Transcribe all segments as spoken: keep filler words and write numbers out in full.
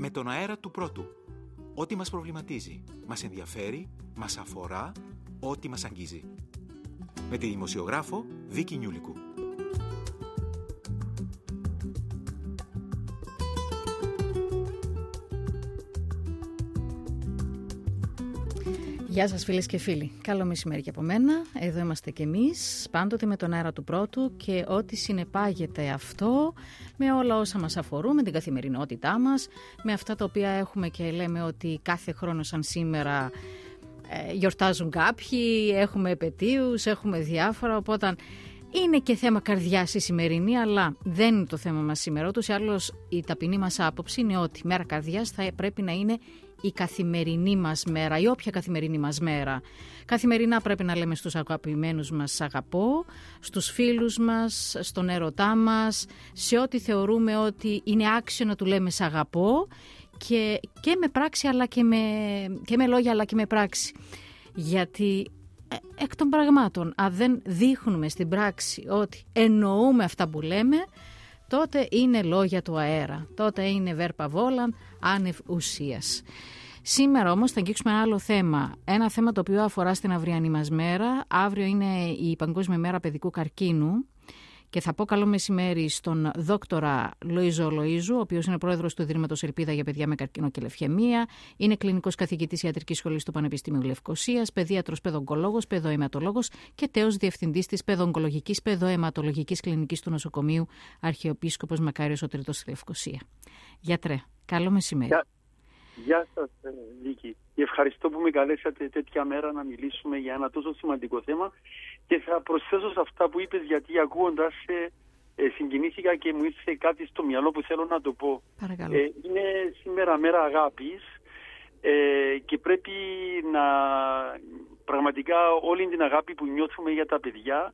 με τον αέρα του πρώτου. Ό,τι μας προβληματίζει, μας ενδιαφέρει, μας αφορά, ό,τι μας αγγίζει. Με τη δημοσιογράφο Βίκη Νιούλικου. Γεια σας φίλες και φίλοι. Καλό μεσημέρι και από μένα. Εδώ είμαστε κι εμείς, πάντοτε με τον αέρα του πρώτου και ό,τι συνεπάγεται αυτό με όλα όσα μας αφορούν, με την καθημερινότητά μας, με αυτά τα οποία έχουμε και λέμε ότι κάθε χρόνο σαν σήμερα ε, γιορτάζουν κάποιοι, έχουμε επετείους, έχουμε διάφορα, οπότε είναι και θέμα καρδιάς η σημερινή, αλλά δεν είναι το θέμα μας σήμερα. Ούτως ή άλλως η ταπεινή μας άποψη είναι ότι η μέρα καρδιάς θα πρέπει να είναι η καθημερινή μας μέρα, η όποια καθημερινή μας μέρα. Καθημερινά πρέπει να λέμε στους αγαπημένους μας «σ' αγαπώ», στους φίλους μας, στον έρωτά μας, σε ό,τι θεωρούμε ότι είναι άξιο να του λέμε «σ' αγαπώ» και, και με πράξη αλλά και με, και με λόγια αλλά και με πράξη. Γιατί εκ των πραγμάτων, αν δεν δείχνουμε στην πράξη ότι εννοούμε αυτά που λέμε, τότε είναι λόγια του αέρα, τότε είναι βέρπα βόλαν άνευ ουσίας. Σήμερα όμως θα αγγίξουμε ένα άλλο θέμα, ένα θέμα το οποίο αφορά στην αυριανή μας μέρα. Αύριο είναι η Παγκόσμια Μέρα Παιδικού Καρκίνου και θα πω καλό μεσημέρι στον δόκτορα Λοΐζο Λοΐζου, ο οποίος είναι πρόεδρος του Ιδρύματος Ελπίδα για παιδιά με καρκίνο και λευκαιμία, είναι κλινικός καθηγητής ιατρικής σχολής του Πανεπιστημίου Λευκωσίας, παιδίατρος παιδοογκολόγος, παιδοαιματολόγος και τέος διευθυντής της παιδοογκολογικής παιδοαιματολογικής κλινικής του νοσοκομείου Αρχιεπίσκοπος Μακάριος ο Τρίτος στη Λευκωσία. Γιατρέ, καλό μεσημέρι. Γεια, Γεια σας Βίκη. Ευχαριστώ που με καλέσατε τέτοια μέρα να μιλήσουμε για ένα τόσο σημαντικό θέμα και θα προσθέσω σε αυτά που είπες, γιατί ακούγοντας ε, ε, συγκινήθηκα και μου ήρθε κάτι στο μυαλό που θέλω να το πω. Παρακαλώ. Ε, είναι σήμερα μέρα αγάπης ε, και πρέπει να πραγματικά όλη την αγάπη που νιώθουμε για τα παιδιά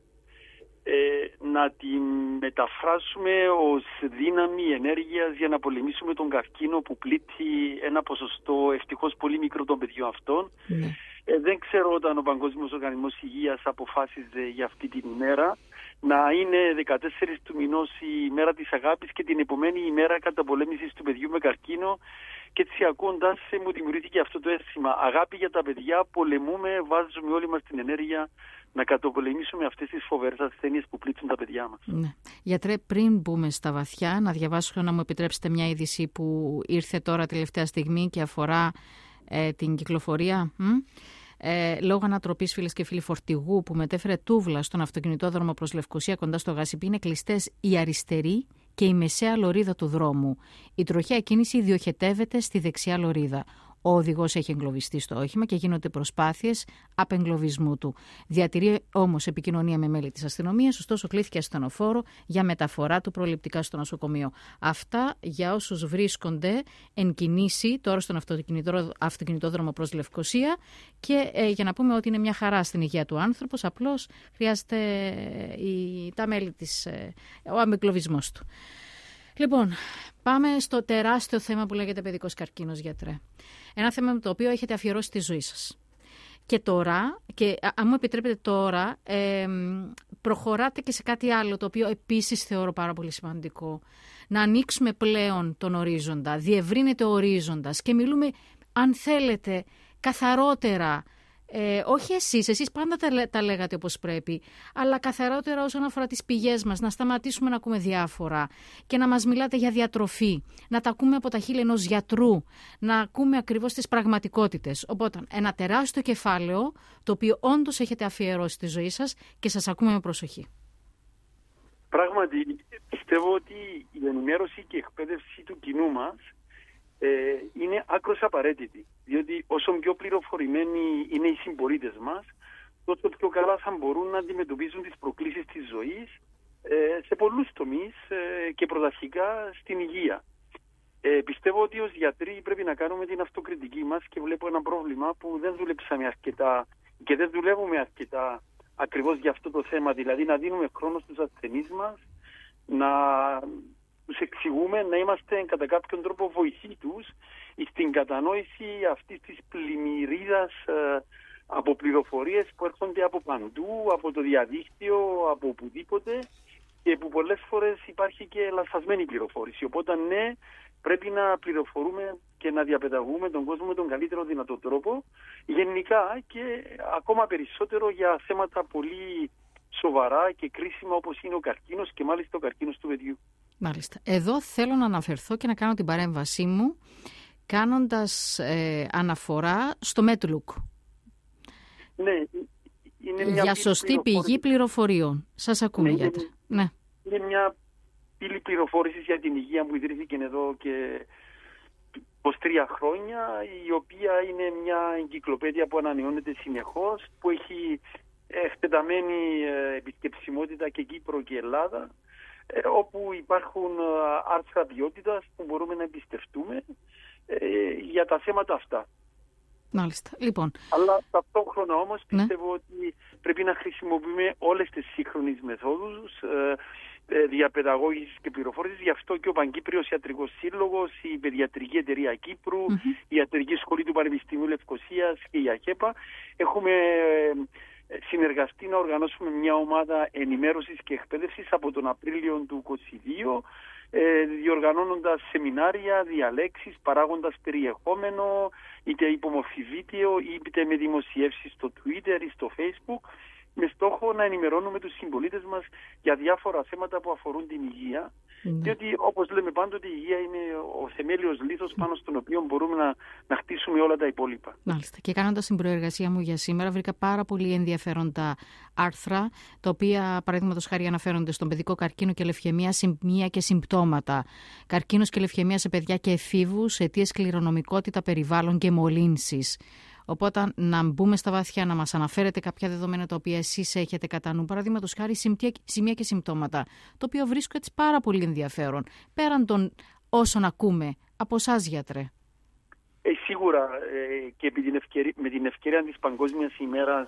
ε, να την μεταφράσουμε ως δύναμη ενέργειας για να πολεμήσουμε τον καρκίνο που πλήττει ένα ποσοστό ευτυχώς πολύ μικρό των παιδιών αυτών. Ναι. Ε, δεν ξέρω όταν ο Παγκόσμιος Οργανισμός Υγείας αποφάσιζε για αυτή την ημέρα να είναι δεκατέσσερις του μηνός η μέρα της αγάπης και την επομένη ημέρα καταπολέμησης του παιδιού με καρκίνο, και έτσι ακούγοντας μου δημιουργήθηκε αυτό το αίσθημα. Αγάπη για τα παιδιά, πολεμούμε, βάζουμε όλη μας την ενέργεια να καταπολεμήσουμε αυτές τις φοβερές ασθένειες που πλήττουν τα παιδιά μας. Ναι. Γιατρέ, πριν μπούμε στα βαθιά, να διαβάσω, να μου επιτρέψετε μια είδηση που ήρθε τώρα τελευταία στιγμή και αφορά ε, την κυκλοφορία. Μ? Ε, λόγω ανατροπής, φίλες και φίλοι, φορτηγού που μετέφερε τούβλα στον αυτοκινητόδρομο προς Λευκωσία κοντά στο Γασιπί, είναι κλειστές η αριστερή και η μεσαία λωρίδα του δρόμου. Η τροχαία κίνηση διοχετεύεται στη δεξιά λωρίδα. Ο οδηγός έχει εγκλωβιστεί στο όχημα και γίνονται προσπάθειες απεγκλωβισμού του. Διατηρεί όμως επικοινωνία με μέλη της αστυνομίας, ωστόσο κλήθηκε ασθενοφόρο για μεταφορά του προληπτικά στο νοσοκομείο. Αυτά για όσους βρίσκονται εν κινήσει τώρα στον αυτοκινητόδρομο προς Λευκωσία και ε, για να πούμε ότι είναι μια χαρά στην υγεία του άνθρωπος, απλώς χρειάζεται η, τα μέλη της, ε, ο απεγκλωβισμός του. Λοιπόν, πάμε στο τεράστιο θέμα που λέγεται παιδικός καρκίνος, γιατρέ. Ένα θέμα με το οποίο έχετε αφιερώσει τη ζωή σας. Και τώρα, και αν μου επιτρέπετε τώρα, ε, προχωράτε και σε κάτι άλλο το οποίο επίσης θεωρώ πάρα πολύ σημαντικό. Να ανοίξουμε πλέον τον ορίζοντα, διευρύνεται ο ορίζοντας και μιλούμε, αν θέλετε, καθαρότερα. Ε, όχι εσείς, εσείς πάντα τα, τα λέγατε όπως πρέπει, αλλά καθαρότερα όσον αφορά τις πηγές μας, να σταματήσουμε να ακούμε διάφορα και να μας μιλάτε για διατροφή, να τα ακούμε από τα χείλη ενός γιατρού, να ακούμε ακριβώς τις πραγματικότητες. Οπότε ένα τεράστιο κεφάλαιο, το οποίο όντως έχετε αφιερώσει στη ζωή σας και σας ακούμε με προσοχή. Πράγματι, πιστεύω ότι η ενημέρωση και η εκπαίδευση του κοινού μας Ε, είναι άκρως απαραίτητη, διότι όσο πιο πληροφορημένοι είναι οι συμπολίτες μας, τόσο πιο καλά θα μπορούν να αντιμετωπίζουν τις προκλήσεις της ζωής ε, σε πολλούς τομείς ε, και πρωταρχικά στην υγεία. Ε, πιστεύω ότι ως γιατροί πρέπει να κάνουμε την αυτοκριτική μας και βλέπω ένα πρόβλημα που δεν δουλέψαμε αρκετά και δεν δουλεύουμε αρκετά ακριβώς για αυτό το θέμα, δηλαδή να δίνουμε χρόνο στους ασθενείς μας, να τους εξηγούμε, να είμαστε κατά κάποιον τρόπο βοηθοί τους στην κατανόηση αυτής της πλημμυρίδας ε, από πληροφορίες που έρχονται από παντού, από το διαδίκτυο, από οπουδήποτε, και που πολλές φορές υπάρχει και λανθασμένη πληροφόρηση. Οπότε ναι, πρέπει να πληροφορούμε και να διαπαιδαγούμε τον κόσμο με τον καλύτερο δυνατό τρόπο, γενικά και ακόμα περισσότερο για θέματα πολύ σοβαρά και κρίσιμα όπως είναι ο καρκίνος και μάλιστα ο καρκίνος του παιδιού. Μάλιστα. Εδώ θέλω να αναφερθώ και να κάνω την παρέμβασή μου κάνοντας ε, αναφορά στο MedLook. Ναι, είναι μια για σωστή πηγή πληροφοριών. Σας ακούμε, ναι, γιατρέ. Είναι, ναι. είναι μια πύλη πληροφόρησης για την υγεία που ιδρύθηκε εδώ και είκοσι τρία χρόνια, η οποία είναι μια εγκυκλοπαίδεια που ανανεώνεται συνεχώς, που έχει εκτεταμένη επισκεψιμότητα και Κύπρο και Ελλάδα, όπου υπάρχουν άρθρα ποιότητας που μπορούμε να εμπιστευτούμε για τα θέματα αυτά. Μάλιστα. Λοιπόν. Αλλά ταυτόχρονα όμως πιστεύω, ναι, ότι πρέπει να χρησιμοποιούμε όλες τις σύγχρονες μεθόδους διαπαιδαγώγησης και πληροφόρησης. Γι' αυτό και ο Παγκύπριος Ιατρικός Σύλλογος, η Παιδιατρική Εταιρεία Κύπρου, mm-hmm. η Ιατρική Σχολή του Πανεπιστημίου Λευκωσίας και η ΑΧΕΠΑ έχουμε συνεργαστεί να οργανώσουμε μια ομάδα ενημέρωσης και εκπαίδευσης από τον Απρίλιο του είκοσι δύο, ε, διοργανώνοντας σεμινάρια, διαλέξεις, παράγοντας περιεχόμενο, είτε υπομορφή βίντεο, είτε με δημοσιεύσεις στο Twitter ή στο Facebook, με στόχο να ενημερώνουμε τους συμπολίτες μας για διάφορα θέματα που αφορούν την υγεία. Mm. Διότι, όπως λέμε πάντοτε, η υγεία είναι ο θεμέλιος λίθος πάνω στον οποίο μπορούμε να, να χτίσουμε όλα τα υπόλοιπα. Μάλιστα. Και κάνοντας την προεργασία μου για σήμερα, βρήκα πάρα πολύ ενδιαφέροντα άρθρα, τα οποία, παραδείγματος χάρη, αναφέρονται στον παιδικό καρκίνο και λευχαιμία, σημεία και συμπτώματα. Καρκίνος και λευχαιμία σε παιδιά και εφήβους, αιτίες κληρονομικότητα, περιβάλλον και μολύνσεις. Οπότε να μπούμε στα βαθιά, να μας αναφέρετε κάποια δεδομένα τα οποία εσείς έχετε κατά νου. Παραδείγματος χάρη σημεία και συμπτώματα, το οποίο βρίσκω έτσι πάρα πολύ ενδιαφέρον, πέραν των όσων ακούμε από εσάς, γιατρέ. Ε, σίγουρα ε, και επί την ευκαιρία, με την ευκαιρία της Παγκόσμιας ημέρας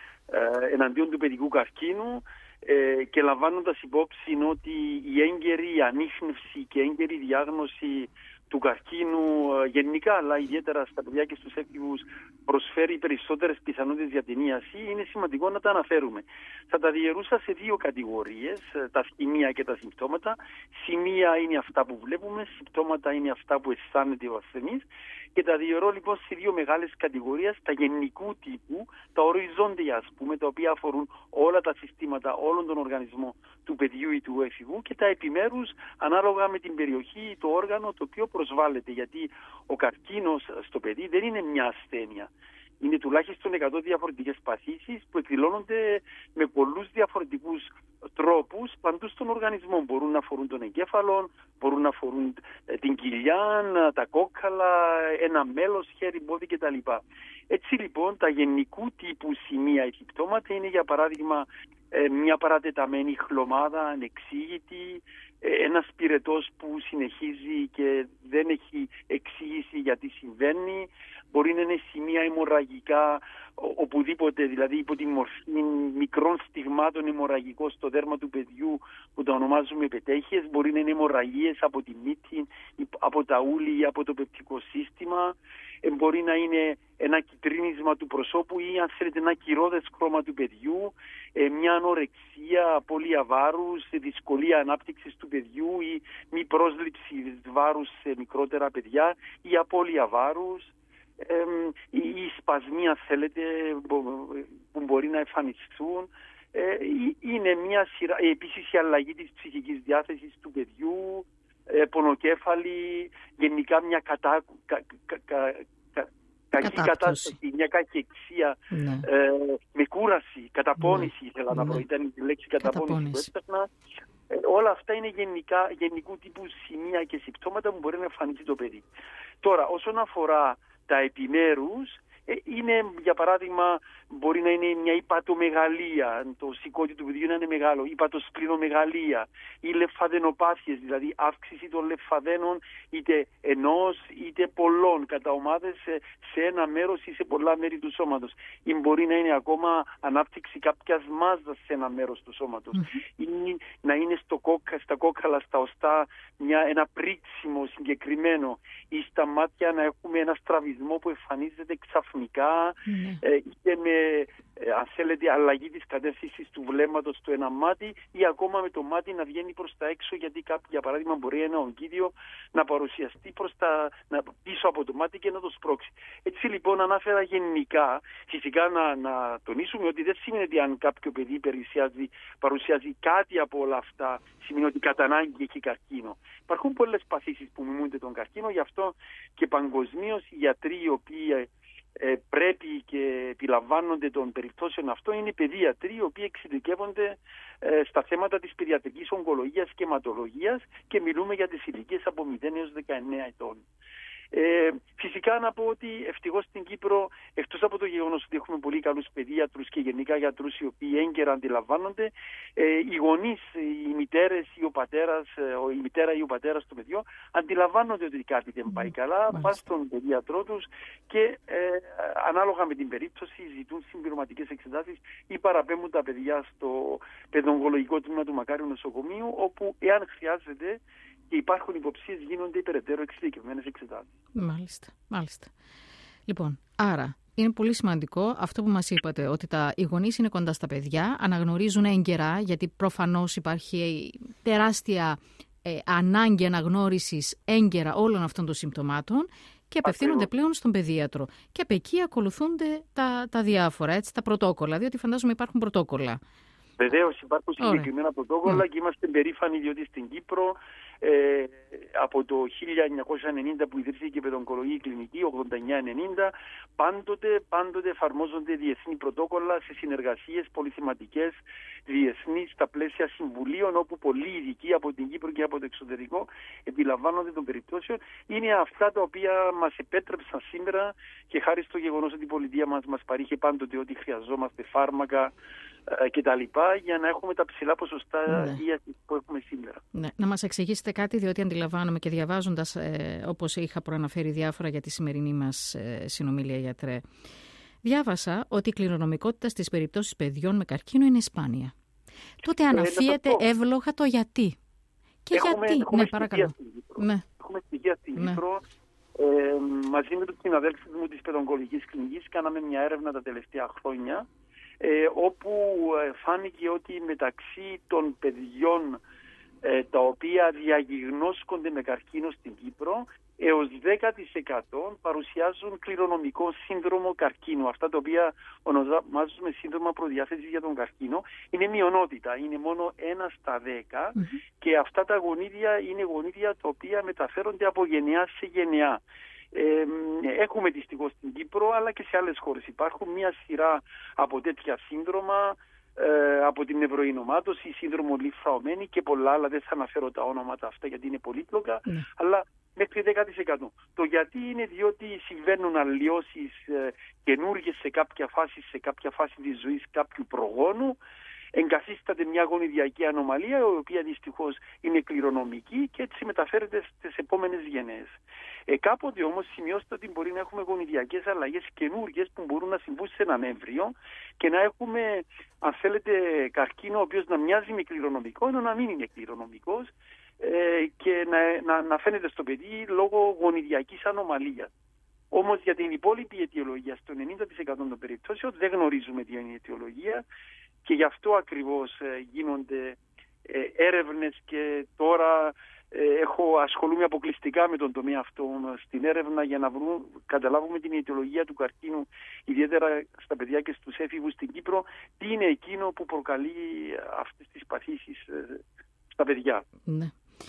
ε, εναντίον του παιδικού καρκίνου ε, και λαμβάνοντας υπόψη ότι η έγκαιρη ανίχνευση και έγκαιρη διάγνωση του καρκίνου γενικά, αλλά ιδιαίτερα στα παιδιά και στους έφηβους, προσφέρει περισσότερες πιθανότητες για την ίαση, είναι σημαντικό να τα αναφέρουμε. Θα τα διαιρούσα σε δύο κατηγορίες, τα σημεία και τα συμπτώματα. Σημεία είναι αυτά που βλέπουμε, συμπτώματα είναι αυτά που αισθάνεται ο ασθενής, και τα διαιρώ λοιπόν σε δύο μεγάλες κατηγορίες, τα γενικού τύπου, τα οριζόντια ας πούμε, τα οποία αφορούν όλα τα συστήματα, όλον τον οργανισμό του παιδιού ή του έφηβου, και τα επιμέρους ανάλογα με την περιοχή ή το όργανο το οποίο προσβάλλεται, γιατί ο καρκίνος στο παιδί δεν είναι μια ασθένεια. Είναι τουλάχιστον εκατό διαφορετικές παθήσεις που εκδηλώνονται με πολλούς διαφορετικούς τρόπους παντού στον οργανισμό. Μπορούν να αφορούν τον εγκέφαλο, μπορούν να αφορούν την κοιλιά, τα κόκκαλα, ένα μέλος, χέρι, πόδι κτλ. Έτσι λοιπόν τα γενικού τύπου σημεία ή συμπτώματα είναι για παράδειγμα μια παρατεταμένη χλωμάδα ανεξήγητη, ένας πυρετός που συνεχίζει και δεν έχει εξήγηση γιατί συμβαίνει. Μπορεί να είναι σημεία αιμορραγικά οπουδήποτε, δηλαδή υπό τη μορφή μικρών στιγμάτων αιμορραγικών στο δέρμα του παιδιού που τα ονομάζουμε πετέχειες. Μπορεί να είναι αιμορραγίες από τη μύτη, από τα ούλη ή από το πεπτικό σύστημα. Μπορεί να είναι ένα κυτρίνισμα του προσώπου ή αν θέλετε ένα κυρώδες χρώμα του παιδιού, μια ανορεξία, απώλεια βάρους, δυσκολία ανάπτυξης του παιδιού ή μη πρόσληψη βάρους σε μικρότερα παιδιά ή απώλεια βάρους. Ε, οι σπασμοί, αν θέλετε, που μπορεί να εμφανιστούν. Ε, είναι μια σειρά, επίσης η αλλαγή της ψυχικής διάθεσης του παιδιού, ε, πονοκέφαλη, γενικά μια κατά, κα, κα, κα, κα, κακή κατάσταση, μια κακεξία, ναι. ε, με κούραση, καταπώνηση, ναι. ήθελα να πω, ναι. ήταν η λέξη καταπώνηση που έσπερνα. Ε, όλα αυτά είναι γενικά, γενικού τύπου σημεία και συμπτώματα που μπορεί να εμφανίσει το παιδί. Τώρα, όσον αφορά τα επιμέρους, είναι, για παράδειγμα, μπορεί να είναι μια υπατομεγαλία, το σηκώτη του παιδιού να είναι μεγάλο, υπατοσπληνομεγαλία ή λεμφαδενοπάθειες, δηλαδή αύξηση των λεμφαδένων είτε ενός είτε πολλών κατά ομάδες σε, σε ένα μέρος ή σε πολλά μέρη του σώματος. Ή μπορεί να είναι ακόμα ανάπτυξη κάποιας μάζας σε ένα μέρος του σώματος. Mm-hmm. Ή να είναι στο κόκα, στα κόκκαλα, στα οστά, μια, ένα πρίξιμο συγκεκριμένο, ή στα μάτια να έχουμε ένα στραβισμό που εμφανίζεται ξαφνικά, mm-hmm. ε, είτε με ε, αν θέλετε, αλλαγή της κατεύθυνσης του βλέμματος στο ένα μάτι ή ακόμα με το μάτι να βγαίνει προς τα έξω, γιατί κάποιο, για παράδειγμα, μπορεί ένα ογκίδιο να παρουσιαστεί προς τα, να, πίσω από το μάτι και να το σπρώξει. Έτσι λοιπόν ανάφερα γενικά, φυσικά να, να τονίσουμε ότι δεν σημαίνει ότι αν κάποιο παιδί παρουσιάζει, παρουσιάζει κάτι από όλα αυτά, σημαίνει ότι κατά ανάγκη έχει καρκίνο. Υπάρχουν πολλές παθήσεις που μιμούνται τον καρκίνο, γι' αυτό και παγκοσμίως οι γιατροί οι οποίοι Ε, πρέπει και επιλαμβάνονται των περιπτώσεων αυτό είναι οι παιδίατροι οι οποίοι εξειδικεύονται ε, στα θέματα της παιδιατρικής ογκολογίας και αιματολογίας και μιλούμε για τις ηλικίες από μηδέν έως δεκαεννέα ετών. Ε, φυσικά να πω ότι ευτυχώς στην Κύπρο, εκτός από το γεγονός ότι έχουμε πολύ καλούς παιδίατρους και γενικά γιατρούς οι οποίοι έγκαιρα αντιλαμβάνονται, ε, οι γονείς, οι μητέρες ή ο πατέρας, η μητέρα ή ο πατέρας του παιδιού αντιλαμβάνονται ότι κάτι δεν πάει καλά, πάνε στον παιδίατρό τους και ε, ανάλογα με την περίπτωση ζητούν συμπληρωματικές εξετάσεις ή παραπέμπουν τα παιδιά στο παιδοογκολογικό τμήμα του Μακάριου Νοσοκομείου, όπου εάν χρειάζεται και υπάρχουν υποψίες γίνονται υπεραιτέρω εξειδικευμένες εξετάσεις. Μάλιστα, μάλιστα. Λοιπόν, άρα είναι πολύ σημαντικό αυτό που μας είπατε, ότι τα, οι γονείς είναι κοντά στα παιδιά, αναγνωρίζουν έγκαιρα, γιατί προφανώς υπάρχει τεράστια ε, ανάγκη αναγνώρισης έγκαιρα όλων αυτών των συμπτωμάτων και απευθύνονται πλέον στον παιδίατρο. Και από εκεί ακολουθούνται τα, τα διάφορα, έτσι, τα πρωτόκολλα, διότι φαντάζομαι υπάρχουν πρωτόκολλα. Βεβαίως υπάρχουν συγκεκριμένα πρωτόκολλα mm. και είμαστε περήφανοι διότι στην Κύπρο ε, από το χίλια εννιακόσια ενενήντα που ιδρύθηκε η παιδοογκολογική κλινική, ογδόντα εννιά ενενήντα, πάντοτε, πάντοτε εφαρμόζονται διεθνή πρωτόκολλα σε συνεργασίες πολυθεματικές διεθνείς στα πλαίσια συμβουλίων, όπου πολλοί ειδικοί από την Κύπρο και από το εξωτερικό επιλαμβάνονται των περιπτώσεων. Είναι αυτά τα οποία μας επέτρεψαν σήμερα και χάρη στο γεγονός ότι η πολιτεία μας μας παρήχε πάντοτε ότι χρειαζόμαστε φάρμακα και τα λοιπά, για να έχουμε τα ψηλά ποσοστά υγείας ναι. που έχουμε σήμερα. Ναι. Να μας εξηγήσετε κάτι, διότι αντιλαμβάνομαι και διαβάζοντας, ε, όπως είχα προαναφέρει διάφορα για τη σημερινή μας ε, συνομιλία, γιατρέ, διάβασα ότι η κληρονομικότητα στις περιπτώσεις παιδιών με καρκίνο είναι σπάνια. Τότε αναφύεται ε, εύλογα το γιατί. Και έχουμε, γιατί, έχουμε ναι, παρακαλώ. Ναι. Έχουμε στοιχεία στην ναι. Κύπρο. Ε, μαζί με τους συναδέλφους μου της παιδοογκολογικής κλινικής κάναμε μια έρευνα τα τελευταία χρόνια, Ε, όπου ε, φάνηκε ότι μεταξύ των παιδιών ε, τα οποία διαγιγνώσκονται με καρκίνο στην Κύπρο έως δέκα τοις εκατό παρουσιάζουν κληρονομικό σύνδρομο καρκίνου. Αυτά τα οποία ονομάζουμε σύνδρομα προδιάθεσης για τον καρκίνο είναι μειονότητα, είναι μόνο ένα στα δέκα mm-hmm. και αυτά τα γονίδια είναι γονίδια τα οποία μεταφέρονται από γενεά σε γενεά. Ε, έχουμε δυστυχώς στην Κύπρο αλλά και σε άλλες χώρες. Υπάρχουν μια σειρά από τέτοια σύνδρομα, ε, από την νευροϊνομάτωση, σύνδρομο λιφραωμένη και πολλά άλλα. Δεν θα αναφέρω τα ονόματα αυτά γιατί είναι πολύπλοκα, mm. αλλά μέχρι δέκα τοις εκατό. Το γιατί είναι διότι συμβαίνουν αλλοιώσεις ε, καινούργιες σε κάποια φάση, σε κάποια φάση της ζωής κάποιου προγόνου. Εγκαθίσταται μια γονιδιακή ανομαλία, η οποία δυστυχώς είναι κληρονομική και έτσι μεταφέρεται στις επόμενες γενναίες. Ε, κάποτε όμως σημειώστε ότι μπορεί να έχουμε γονιδιακές αλλαγές καινούργιες που μπορούν να συμβούν σε έναν έμβριο και να έχουμε, αν θέλετε, καρκίνο ο οποίος να μοιάζει με κληρονομικό, ενώ να μην είναι κληρονομικός ε, και να, να, να φαίνεται στο παιδί λόγω γονιδιακής ανομαλίας. Όμως για την υπόλοιπη αιτιολογία, στο ενενήντα τοις εκατό των περιπτώσεων δεν γνωρίζουμε τι είναι η αιτιολογία. Και γι' αυτό ακριβώς ε, γίνονται ε, έρευνες και τώρα ε, έχω ασχολούμαι αποκλειστικά με τον τομέα αυτό στην έρευνα για να βρούμε, καταλάβουμε την αιτιολογία του καρκίνου, ιδιαίτερα στα παιδιά και στους έφηβους στην Κύπρο, τι είναι εκείνο που προκαλεί αυτές τις παθήσεις ε, στα παιδιά. Ναι.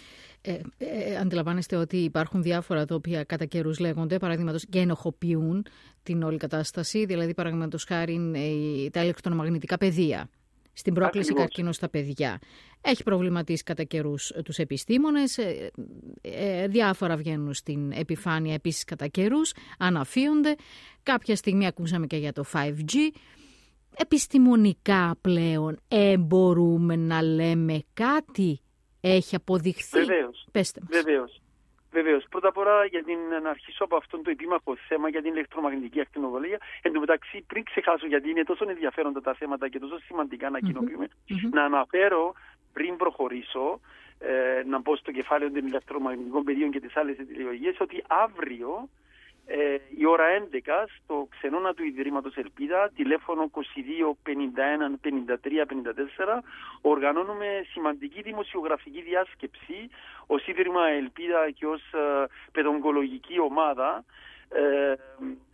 Ε, ε, αντιλαμβάνεστε ότι υπάρχουν διάφορα τα οποία κατά καιρούς λέγονται, παραδείγματος και ενοχοποιούν την όλη κατάσταση, δηλαδή παραδείγματος χάρη ε, τα ηλεκτρομαγνητικά πεδία στην πρόκληση Ακριβώς. καρκίνου στα παιδιά. Έχει προβληματίσει κατά καιρούς τους επιστήμονες, ε, ε, διάφορα βγαίνουν στην επιφάνεια επίσης κατά καιρούς, αναφύονται. Κάποια στιγμή ακούσαμε και για το φάιβ τζι. Επιστημονικά πλέον ε, μπορούμε να λέμε κάτι. Έχει αποδειχθεί. Βεβαίως. Πέστε μας. Βεβαίως. Βεβαίως. Πρώτα απ' όλα, για την, να αρχίσω από αυτό το επίμαχο θέμα για την ηλεκτρομαγνητική ακτινοβολία. Εν τω μεταξύ, πριν ξεχάσω, γιατί είναι τόσο ενδιαφέροντα τα θέματα και τόσο σημαντικά να κοινοποιούμε, mm-hmm. να αναφέρω πριν προχωρήσω, ε, να μπω στο κεφάλαιο των ηλεκτρομαγνητικών πεδίων και τις άλλες αιτιολογίες, ότι αύριο ε, η ώρα έντεκα στο ξενώνα του Ιδρύματος Ελπίδα, τηλέφωνο είκοσι δύο πενήντα ένα πενήντα τρία πενήντα τέσσερα, οργανώνουμε σημαντική δημοσιογραφική διάσκεψη ως Ίδρυμα Ελπίδα και ως ε, παιδογκολογική ομάδα ε, ε,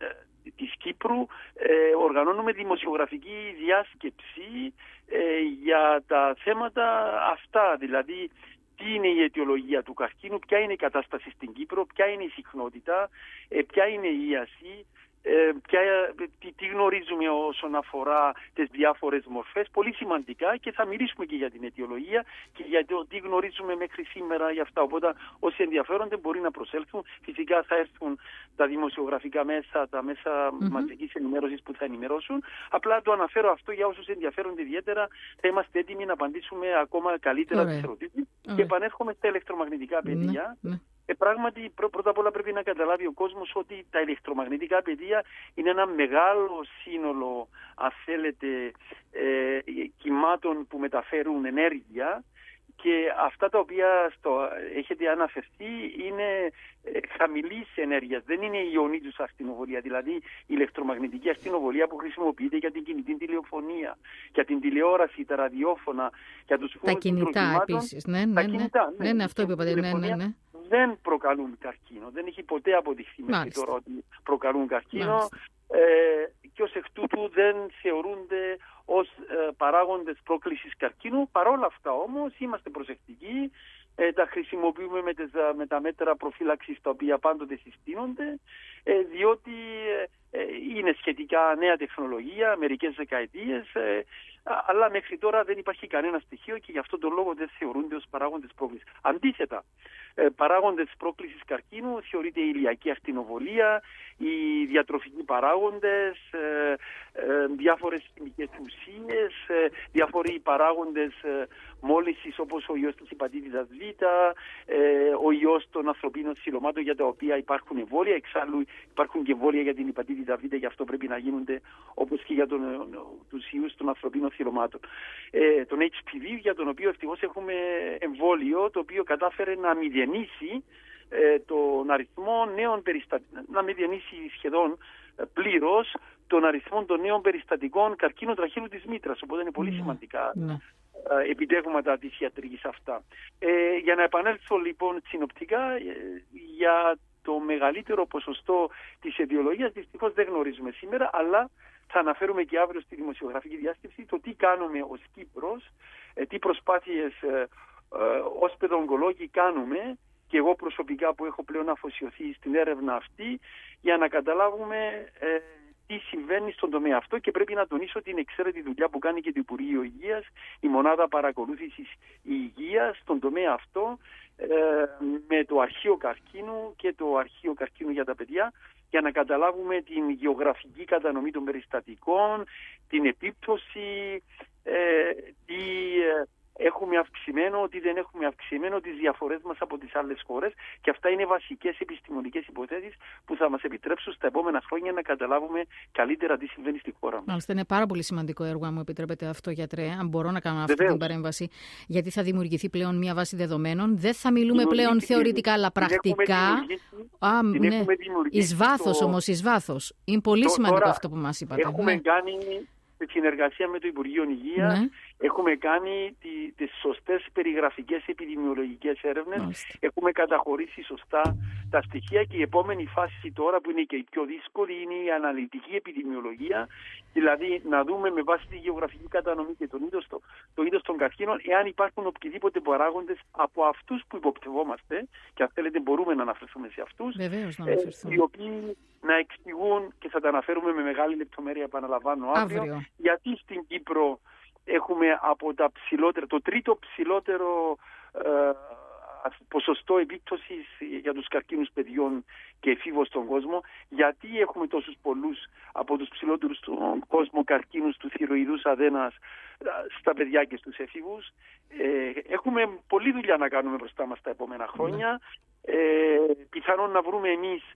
της Κύπρου. Ε, οργανώνουμε δημοσιογραφική διάσκεψη ε, για τα θέματα αυτά, δηλαδή τι είναι η αιτιολογία του καρκίνου, ποια είναι η κατάσταση στην Κύπρο, ποια είναι η συχνότητα, ε, ποια είναι η ίαση, ε, ποια, τι, τι γνωρίζουμε όσον αφορά τις διάφορες μορφές, πολύ σημαντικά, και θα μιλήσουμε και για την αιτιολογία και για το τι γνωρίζουμε μέχρι σήμερα για αυτά. Οπότε όσοι ενδιαφέρονται μπορεί να προσέλθουν. Φυσικά θα έρθουν τα δημοσιογραφικά μέσα, τα μέσα mm-hmm. μαζικής ενημέρωσης που θα ενημερώσουν. Απλά το αναφέρω αυτό για όσους ενδιαφέρονται ιδιαίτερα. Θα είμαστε έτοιμοι να απαντήσουμε ακόμα καλύτερα τις ερωτήσεις. Και επανέρχομαι στα ηλεκτρομαγνητικά πεδία. Mm-hmm. Ε, πράγματι, πρω, πρώτα απ' όλα πρέπει να καταλάβει ο κόσμος ότι τα ηλεκτρομαγνητικά πεδία είναι ένα μεγάλο σύνολο, αν θέλετε, ε, κυμάτων που μεταφέρουν ενέργεια, και αυτά τα οποία στο, έχετε αναφερθεί είναι ε, χαμηλής ενέργειας. Δεν είναι η ιονίζουσα ακτινοβολία, δηλαδή η ηλεκτρομαγνητική ακτινοβολία που χρησιμοποιείται για την κινητή τηλεοφωνία, για την τηλεόραση, τα ραδιόφωνα, για τους φόνους. Τα κινητά επίσης. Ναι, ναι, τα ναι. κινητά, ναι, ναι, ναι, αυτό είπατε. Ναι, ναι, ναι. Δεν προκαλούν καρκίνο. Δεν έχει ποτέ αποδειχθεί μέχρι τώρα ότι προκαλούν καρκίνο. Ε, και ως εκ τούτου δεν θεωρούνται ως ε, παράγοντες πρόκλησης καρκίνου. Παρόλα αυτά όμως είμαστε προσεκτικοί, ε, τα χρησιμοποιούμε με, τις, με τα μέτρα προφύλαξης τα οποία πάντοτε συστήνονται, ε, διότι ε, είναι σχετικά νέα τεχνολογία, μερικές δεκαετίες, ε, αλλά μέχρι τώρα δεν υπάρχει κανένα στοιχείο και γι' αυτόν τον λόγο δεν θεωρούνται ως παράγοντες πρόκλησης. Αντίθετα, ε, παράγοντες πρόκλησης καρκίνου θεωρείται η ηλιακή ακτινοβολία, οι διατροφικοί παράγοντες, ε, ε, διάφορες χημικές ουσίες, ε, διάφοροι παράγοντες ε, μόλυνσης όπως ο ιός της υπατήτηδας Β, ε, ο ιός των ανθρωπίνων ξυλωμάτων για τα οποία υπάρχουν εμβόλια. Εξάλλου υπάρχουν και εμβόλια για την υπατήτηδα Β, γι' αυτό πρέπει να γίνονται όπως και για τον, τους ιούς των ανθρωπίνων ξυλωμάτων. Ε, τον έιτς πι βι, για τον οποίο ευτυχώς έχουμε εμβόλιο, το οποίο κατάφερε να μηδενίσει ε, τον αριθμό νέων περιστατικών, να μηδενίσει σχεδόν ε, πλήρως τον αριθμό των νέων περιστατικών καρκίνου τραχείου της μήτρας. Οπότε είναι πολύ mm. σημαντικά mm. ε, επιτεύγματα της ιατρικής αυτά. Ε, για να επανέλθω λοιπόν συνοπτικά, ε, για το μεγαλύτερο ποσοστό της αιτιολογίας δυστυχώς δεν γνωρίζουμε σήμερα, αλλά θα αναφέρουμε και αύριο στη δημοσιογραφική διάσκεψη το τι κάνουμε ως Κύπρος, ε, τι προσπάθειες ε, ε, ως παιδογκολόγοι κάνουμε, και εγώ προσωπικά που έχω πλέον αφοσιωθεί στην έρευνα αυτή, για να καταλάβουμε ε, τι συμβαίνει στον τομέα αυτό. Και πρέπει να τονίσω την εξαίρετη δουλειά που κάνει και το Υπουργείο Υγείας, η Μονάδα Παρακολούθησης Υγείας στον τομέα αυτό, ε, με το Αρχείο Καρκίνου και το Αρχείο Καρκίνου για τα παιδιά, για να καταλάβουμε την γεωγραφική κατανομή των περιστατικών, την επίπτωση, ε, τι ε, έχουμε αυξημένο, τι δεν έχουμε αυξημένο, τις διαφορές μας από τις άλλες χώρες, και αυτά είναι βασικές επιστημονικές υποθέσεις που θα μας επιτρέψουν στα επόμενα χρόνια να καταλάβουμε καλύτερα τι συμβαίνει στη χώρα μας. Μάλιστα, είναι πάρα πολύ σημαντικό έργο, αν μου επιτρέπετε αυτό, γιατρέ, αν μπορώ να κάνω αυτή Βεβαίως. την παρέμβαση, γιατί θα δημιουργηθεί πλέον μια βάση δεδομένων. Δεν θα μιλούμε πλέον θεωρητικά, αλλά πρακτικά. Α, ναι. Εις βάθος το... όμως, εις βάθος. Είναι πολύ το, σημαντικό τώρα, αυτό που μας είπατε. Έχουμε ναι. κάνει συνεργασία με το Υπουργείο Υγείας, ναι. έχουμε κάνει τι, τις σωστές περιγραφικές επιδημιολογικές έρευνες, Μάλιστα. έχουμε καταχωρήσει σωστά τα στοιχεία, και η επόμενη φάση τώρα, που είναι και η πιο δύσκολη, είναι η αναλυτική επιδημιολογία, δηλαδή να δούμε με βάση τη γεωγραφική κατανομή και τον είδος, το, το είδος των καρκίνων, εάν υπάρχουν οποιοδήποτε παράγοντες από αυτούς που υποπτευόμαστε, και αν θέλετε μπορούμε να αναφερθούμε σε αυτούς, Βεβαίως, να ε, οι οποίοι να εξηγούν, και θα τα αναφέρουμε με μεγάλη λεπτομέρεια, επαναλαμβάνω αύριο, αύριο. γιατί στην Κύπρο έχουμε από τα ψηλότερα, το τρίτο ψηλότερο ε, ποσοστό επίπτωσης για τους καρκίνους παιδιών και εφήβων στον κόσμο, γιατί έχουμε τόσους πολλούς από τους ψηλότερους στον κόσμο καρκίνους του θηροειδούς αδένας στα παιδιά και στους εφήβους. Ε, έχουμε πολλή δουλειά να κάνουμε μπροστά μας τα επόμενα χρόνια. Ε, πιθανόν να βρούμε εμείς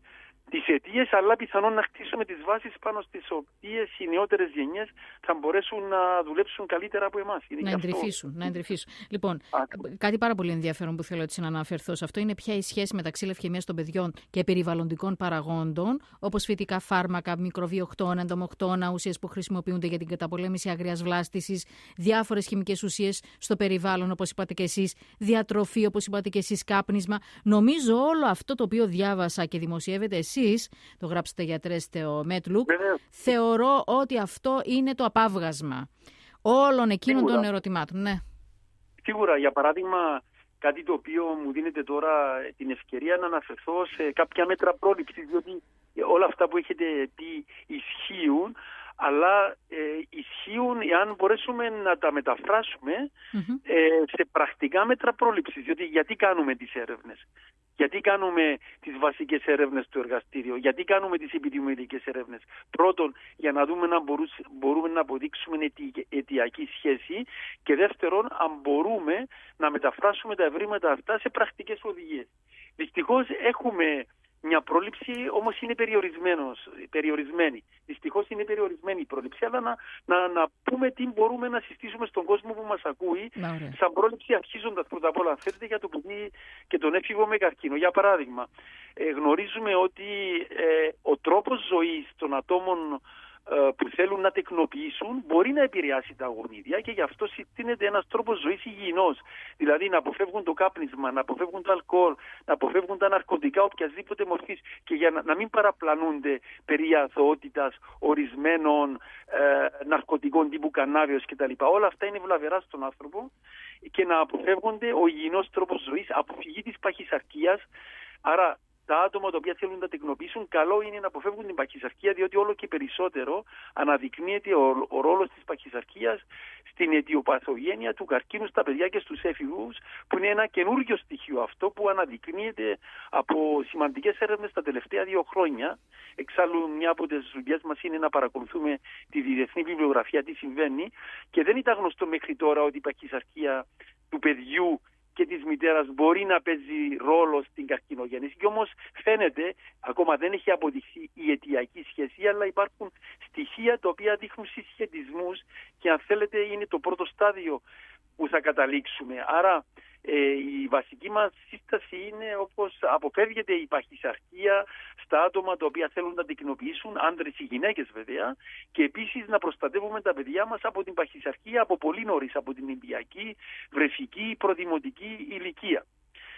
τις αιτίες, αλλά πιθανόν να χτίσουμε τις βάσεις πάνω στις οποίες οι νεότερες γενιές θα μπορέσουν να δουλέψουν καλύτερα από εμάς. Να εντρυφήσουν, να εντρυφήσουν. Λοιπόν, Άκου. κάτι πάρα πολύ ενδιαφέρον που θέλω έτσι να αναφερθώ σε αυτό είναι ποια η σχέση μεταξύ λευκαιμίας των παιδιών και περιβαλλοντικών παραγόντων, όπως φυτικά φάρμακα, μικροβιοκτώνα, εντομοκτώνα, ουσίες που χρησιμοποιούνται για την καταπολέμηση αγριάς βλάστησης, διάφορες χημικές ουσίες στο περιβάλλον, όπως είπατε και εσείς, διατροφή, όπως είπατε και εσείς, κάπνισμα. Νομίζω όλο αυτό το οποίο διάβασα και δημοσιεύετε εσείς, το γράψετε γιατρέ στο Μέτλουκ, θεωρώ ότι αυτό είναι το απάβγασμα όλων εκείνων Σίγουρα. των ερωτημάτων. Ναι. Σίγουρα, για παράδειγμα, κάτι το οποίο μου δίνεται τώρα την ευκαιρία να αναφερθώ σε κάποια μέτρα πρόληψης, διότι όλα αυτά που έχετε πει ισχύουν, αλλά ε, ισχύουν εάν μπορέσουμε να τα μεταφράσουμε mm-hmm. ε, σε πρακτικά μέτρα πρόληψης. Διότι γιατί κάνουμε τις έρευνες, γιατί κάνουμε τις βασικές έρευνες στο εργαστήριο, γιατί κάνουμε τις επιδημιολογικές έρευνες. Πρώτον, για να δούμε αν μπορούμε να αποδείξουμε αιτι, αιτιακή σχέση, και δεύτερον, αν μπορούμε να μεταφράσουμε τα ευρήματα αυτά σε πρακτικές οδηγίες. Δυστυχώς έχουμε μια πρόληψη, όμως είναι περιορισμένη. Δυστυχώς είναι περιορισμένη η πρόληψη, αλλά να, να, να πούμε τι μπορούμε να συστήσουμε στον κόσμο που μας ακούει, Ωραία. σαν πρόληψη, αρχίζοντας πρώτα απ' όλα, αν θέλετε, για το παιδί και τον έφηβο με καρκίνο. Για παράδειγμα, ε, γνωρίζουμε ότι ε, ο τρόπος ζωής των ατόμων που θέλουν να τεκνοποιήσουν μπορεί να επηρεάσει τα γονίδια, και γι' αυτό συστήνεται ένας τρόπος ζωής υγιεινός. Δηλαδή να αποφεύγουν το κάπνισμα, να αποφεύγουν το αλκοόλ, να αποφεύγουν τα ναρκωτικά οποιασδήποτε μορφής, και για να, να μην παραπλανούνται περί αθωότητας ορισμένων ε, ναρκωτικών τύπου κανάβιος κτλ. Όλα αυτά είναι βλαβερά στον άνθρωπο, και να αποφεύγονται ο υγιεινός τρόπος ζωής, αποφυγή της παχυσαρκίας. Άρα τα άτομα τα οποία θέλουν να τεκνοποιήσουν, καλό είναι να αποφεύγουν την παχυσαρκία, διότι όλο και περισσότερο αναδεικνύεται ο, ο ρόλος της παχυσαρκίας στην αιτιοπαθογένεια του καρκίνου στα παιδιά και στους έφηβους, που είναι ένα καινούργιο στοιχείο αυτό που αναδεικνύεται από σημαντικές έρευνες τα τελευταία δύο χρόνια. Εξάλλου, μια από τις δουλειές μας είναι να παρακολουθούμε τη διεθνή βιβλιογραφία, τι συμβαίνει, και δεν ήταν γνωστό μέχρι τώρα ότι η παχυσαρκία του παιδιού και της μητέρας μπορεί να παίζει ρόλο στην καρκινογέννηση, και όμως φαίνεται, ακόμα δεν έχει αποδειχθεί η αιτιακή σχέση, αλλά υπάρχουν στοιχεία τα οποία δείχνουν συσχετισμούς, και αν θέλετε είναι το πρώτο στάδιο που θα καταλήξουμε. Άρα ε, η βασική μας σύσταση είναι, όπως αποφεύγεται η παχυσαρκία στα άτομα τα οποία θέλουν να τεκνοποιήσουν, άντρες ή γυναίκες βέβαια, και επίσης να προστατεύουμε τα παιδιά μας από την παχυσαρκία από πολύ νωρίς, από την ηλικιακή, βρεφική, προδημοτική ηλικία.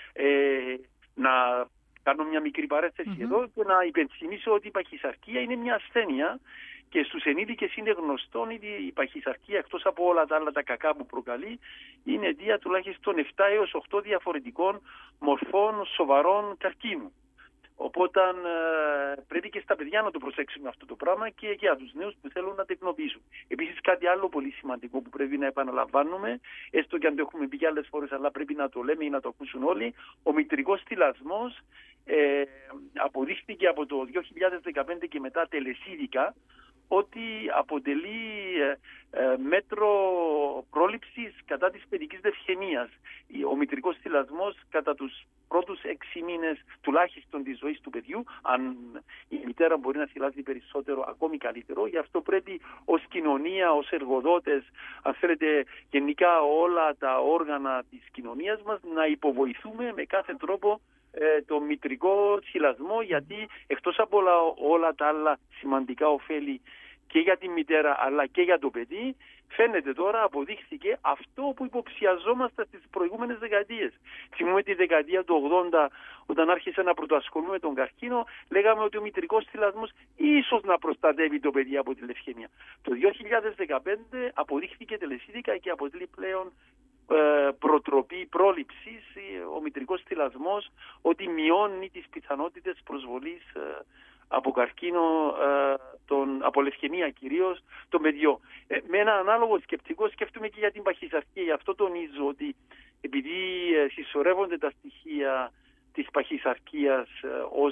Ε, να κάνω μια μικρή παρένθεση mm-hmm. εδώ και να υπενθυμίσω ότι η παχυσαρκία είναι μια ασθένεια, και στους ενήλικες είναι γνωστόν ότι η παχυσαρκία, εκτός από όλα τα άλλα τα κακά που προκαλεί, είναι αιτία τουλάχιστον επτά έως οκτώ διαφορετικών μορφών σοβαρών καρκίνου. Οπότε ε, πρέπει και στα παιδιά να το προσέξουμε αυτό το πράγμα, και για τους νέους που θέλουν να τεκνοποιήσουν. Επίσης, κάτι άλλο πολύ σημαντικό που πρέπει να επαναλαμβάνουμε, έστω και αν το έχουμε πει άλλες φορές, αλλά πρέπει να το λέμε ή να το ακούσουν όλοι, ο μητρικός θυλασμός ε, αποδείχθηκε από το δύο χιλιάδες δεκαπέντε και μετά τελεσίδικα ότι αποτελεί ε, ε, μέτρο πρόληψης κατά της παιδικής λευκαιμίας. Ο μητρικός θυλασμός κατά τους πρώτους έξι μήνες τουλάχιστον της ζωής του παιδιού, αν η μητέρα μπορεί να θυλάζει περισσότερο, ακόμη καλύτερο. Γι' αυτό πρέπει ως κοινωνία, ως εργοδότες, αν θέλετε γενικά όλα τα όργανα της κοινωνίας μας, να υποβοηθούμε με κάθε τρόπο ε, το μητρικό θυλασμό, γιατί εκτός από όλα, όλα τα άλλα σημαντικά ωφέλη και για τη μητέρα αλλά και για το παιδί, φαίνεται τώρα, αποδείχθηκε αυτό που υποψιαζόμαστε στις προηγούμενες δεκαετίες. Θυμούμε τη δεκαετία του ογδόντα, όταν άρχισε να πρωτοασχολούμε τον καρκίνο, λέγαμε ότι ο μητρικός θυλασμός ίσως να προστατεύει το παιδί από τη λευκαιμία. Το δύο χιλιάδες δεκαπέντε αποδείχθηκε τελεσίδικα και αποτελεί πλέον ε, προτροπή πρόληψης ο μητρικός θυλασμός, ότι μειώνει τις πιθανότητες προσβολής ε, από καρκίνο, ε, τον, από λευκαιμία κυρίως, των παιδιών. Ε, με ένα ανάλογο σκεπτικό σκέφτομαι και για την παχυσαρκία. Γι' αυτό τονίζω ότι επειδή ε, συσσωρεύονται τα στοιχεία της παχυσαρκίας ε, ως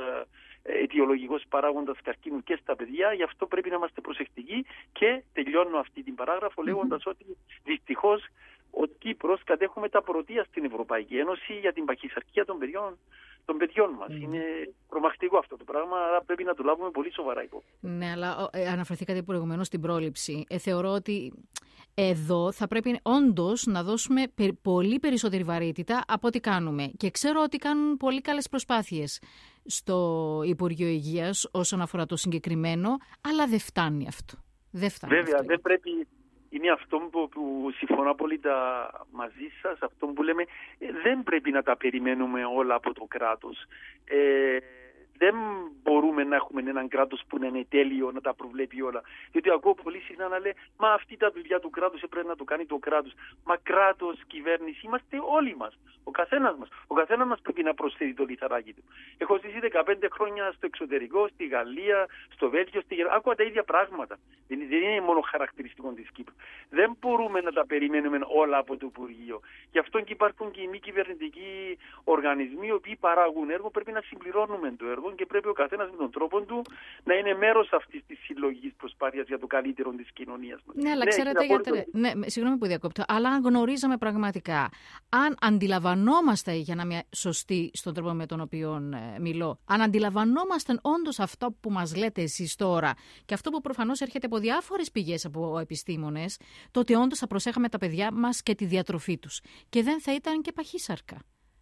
ε, αιτιολογικός παράγοντας καρκίνου και στα παιδιά, γι' αυτό πρέπει να είμαστε προσεκτικοί. Και τελειώνω αυτή την παράγραφο λέγοντας ότι δυστυχώς ο Κύπρος κατέχουμε τα πρωτεία στην Ευρωπαϊκή Ένωση για την παχυσαρκία των παιδιών των παιδιών μας. Mm. Είναι τρομακτικό αυτό το πράγμα, άρα πρέπει να το λάβουμε πολύ σοβαρά υπόψη. Ναι, αλλά ε, αναφερθήκατε προηγουμένως στην πρόληψη. Ε, θεωρώ ότι εδώ θα πρέπει όντως να δώσουμε πε, πολύ περισσότερη βαρύτητα από ό,τι κάνουμε. Και ξέρω ότι κάνουν πολύ καλές προσπάθειες στο Υπουργείο Υγείας όσον αφορά το συγκεκριμένο, αλλά δεν φτάνει αυτό. Δεν φτάνει. Βέβαια, αυτό. δεν πρέπει. Είναι αυτό που, που συμφωνώ απόλυτα μαζί σας, αυτό που λέμε, δεν πρέπει να τα περιμένουμε όλα από το κράτος. Ε, δεν μπορούμε να έχουμε έναν κράτος που να είναι τέλειο, να τα προβλέπει όλα. Διότι ακούω πολύ συχνά να λέει, μα αυτή τα δουλειά του κράτους πρέπει να το κάνει το κράτος. Μα κράτος, κυβέρνηση, είμαστε όλοι μας. Ο καθένας μας. Ο καθένας μας πρέπει να προσθέτει το λιθαράκι του. Έχω ζήσει δεκαπέντε χρόνια στο εξωτερικό, στη Γαλλία, στο Βέλγιο, στη Γερμανία. Άκουγα τα ίδια πράγματα. Δεν είναι μόνο χαρακτηριστικό της Κύπρου. Δεν μπορούμε να τα περιμένουμε όλα από το Υπουργείο. Γι' αυτό και υπάρχουν και οι μη κυβερνητικοί οργανισμοί, οι οποίοι παράγουν έργο, πρέπει να συμπληρώνουμε το έργο και πρέπει ο καθένας με τον τρόπο του να είναι μέρος αυτής της συλλογικής προσπάθειας για το καλύτερο της κοινωνίας μας. Ναι, αλλά ναι, ξέρετε, γιατί... ναι, συγγνώμη που διακόπτω, αλλά αν γνωρίζαμε πραγματικά, αν αντιλαμβανόμαστε, για να είμαι σωστή στον τρόπο με τον οποίο ε, μιλώ, αν αντιλαμβανόμασταν όντως αυτό που μας λέτε εσείς τώρα και αυτό που προφανώς έρχεται από διάφορες πηγές από επιστήμονες, τότε όντως θα προσέχαμε τα παιδιά μας και τη διατροφή τους. Και δεν θα ήταν και παχύσαρκα.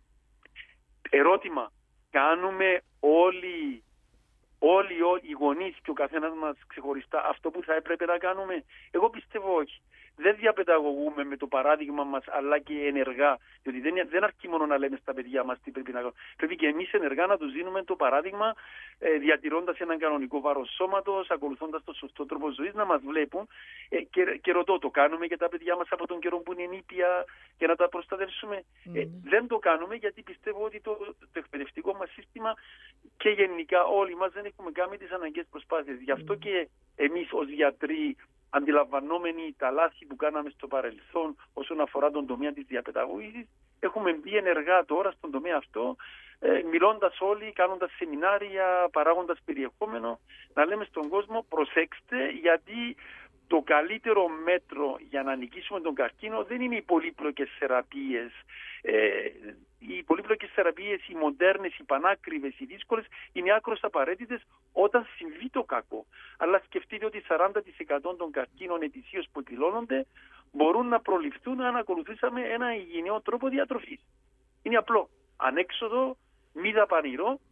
Ερώτημα. Κάνουμε όλοι, όλοι, όλοι οι γονείς και ο καθένας μας ξεχωριστά αυτό που θα έπρεπε να κάνουμε? Εγώ πιστεύω όχι. Δεν διαπαιδαγωγούμε με το παράδειγμα μας, αλλά και ενεργά. Διότι δεν, δεν αρκεί μόνο να λέμε στα παιδιά μας τι πρέπει να κάνουμε. Πρέπει και εμείς ενεργά να τους δίνουμε το παράδειγμα, ε, διατηρώντας έναν κανονικό βάρος σώματος, ακολουθώντας το σωστό τρόπο ζωής, να μας βλέπουν. Ε, και, και ρωτώ, το κάνουμε για τα παιδιά μας από τον καιρό που είναι νήπια για να τα προστατεύσουμε? Mm. Ε, δεν το κάνουμε γιατί πιστεύω ότι το, το εκπαιδευτικό μας σύστημα και γενικά όλοι μας δεν έχουμε κάνει τις αναγκαίες προσπάθειες. Γι' αυτό mm. και εμείς ως γιατροί, αντιλαμβανόμενοι τα λάθη που κάναμε στο παρελθόν όσον αφορά τον τομέα της διαπαιδαγώγησης, έχουμε μπει ενεργά τώρα στον τομέα αυτό, ε, μιλώντας όλοι, κάνοντας σεμινάρια, παράγοντας περιεχόμενο, να λέμε στον κόσμο προσέξτε, γιατί το καλύτερο μέτρο για να νικήσουμε τον καρκίνο δεν είναι οι πολύπλοκες θεραπείες. Ε, οι πολύπλοκες θεραπείες, οι μοντέρνες, οι πανάκριβες, οι δύσκολες, είναι άκρως απαραίτητες όταν συμβεί το κακό. Αλλά σκεφτείτε ότι σαράντα τοις εκατό των καρκίνων ετησίως που εκδηλώνονται μπορούν να προληφθούν αν ακολουθήσαμε ένα υγιεινό τρόπο διατροφής. Είναι απλό, ανέξοδο, μη δαπανηρό,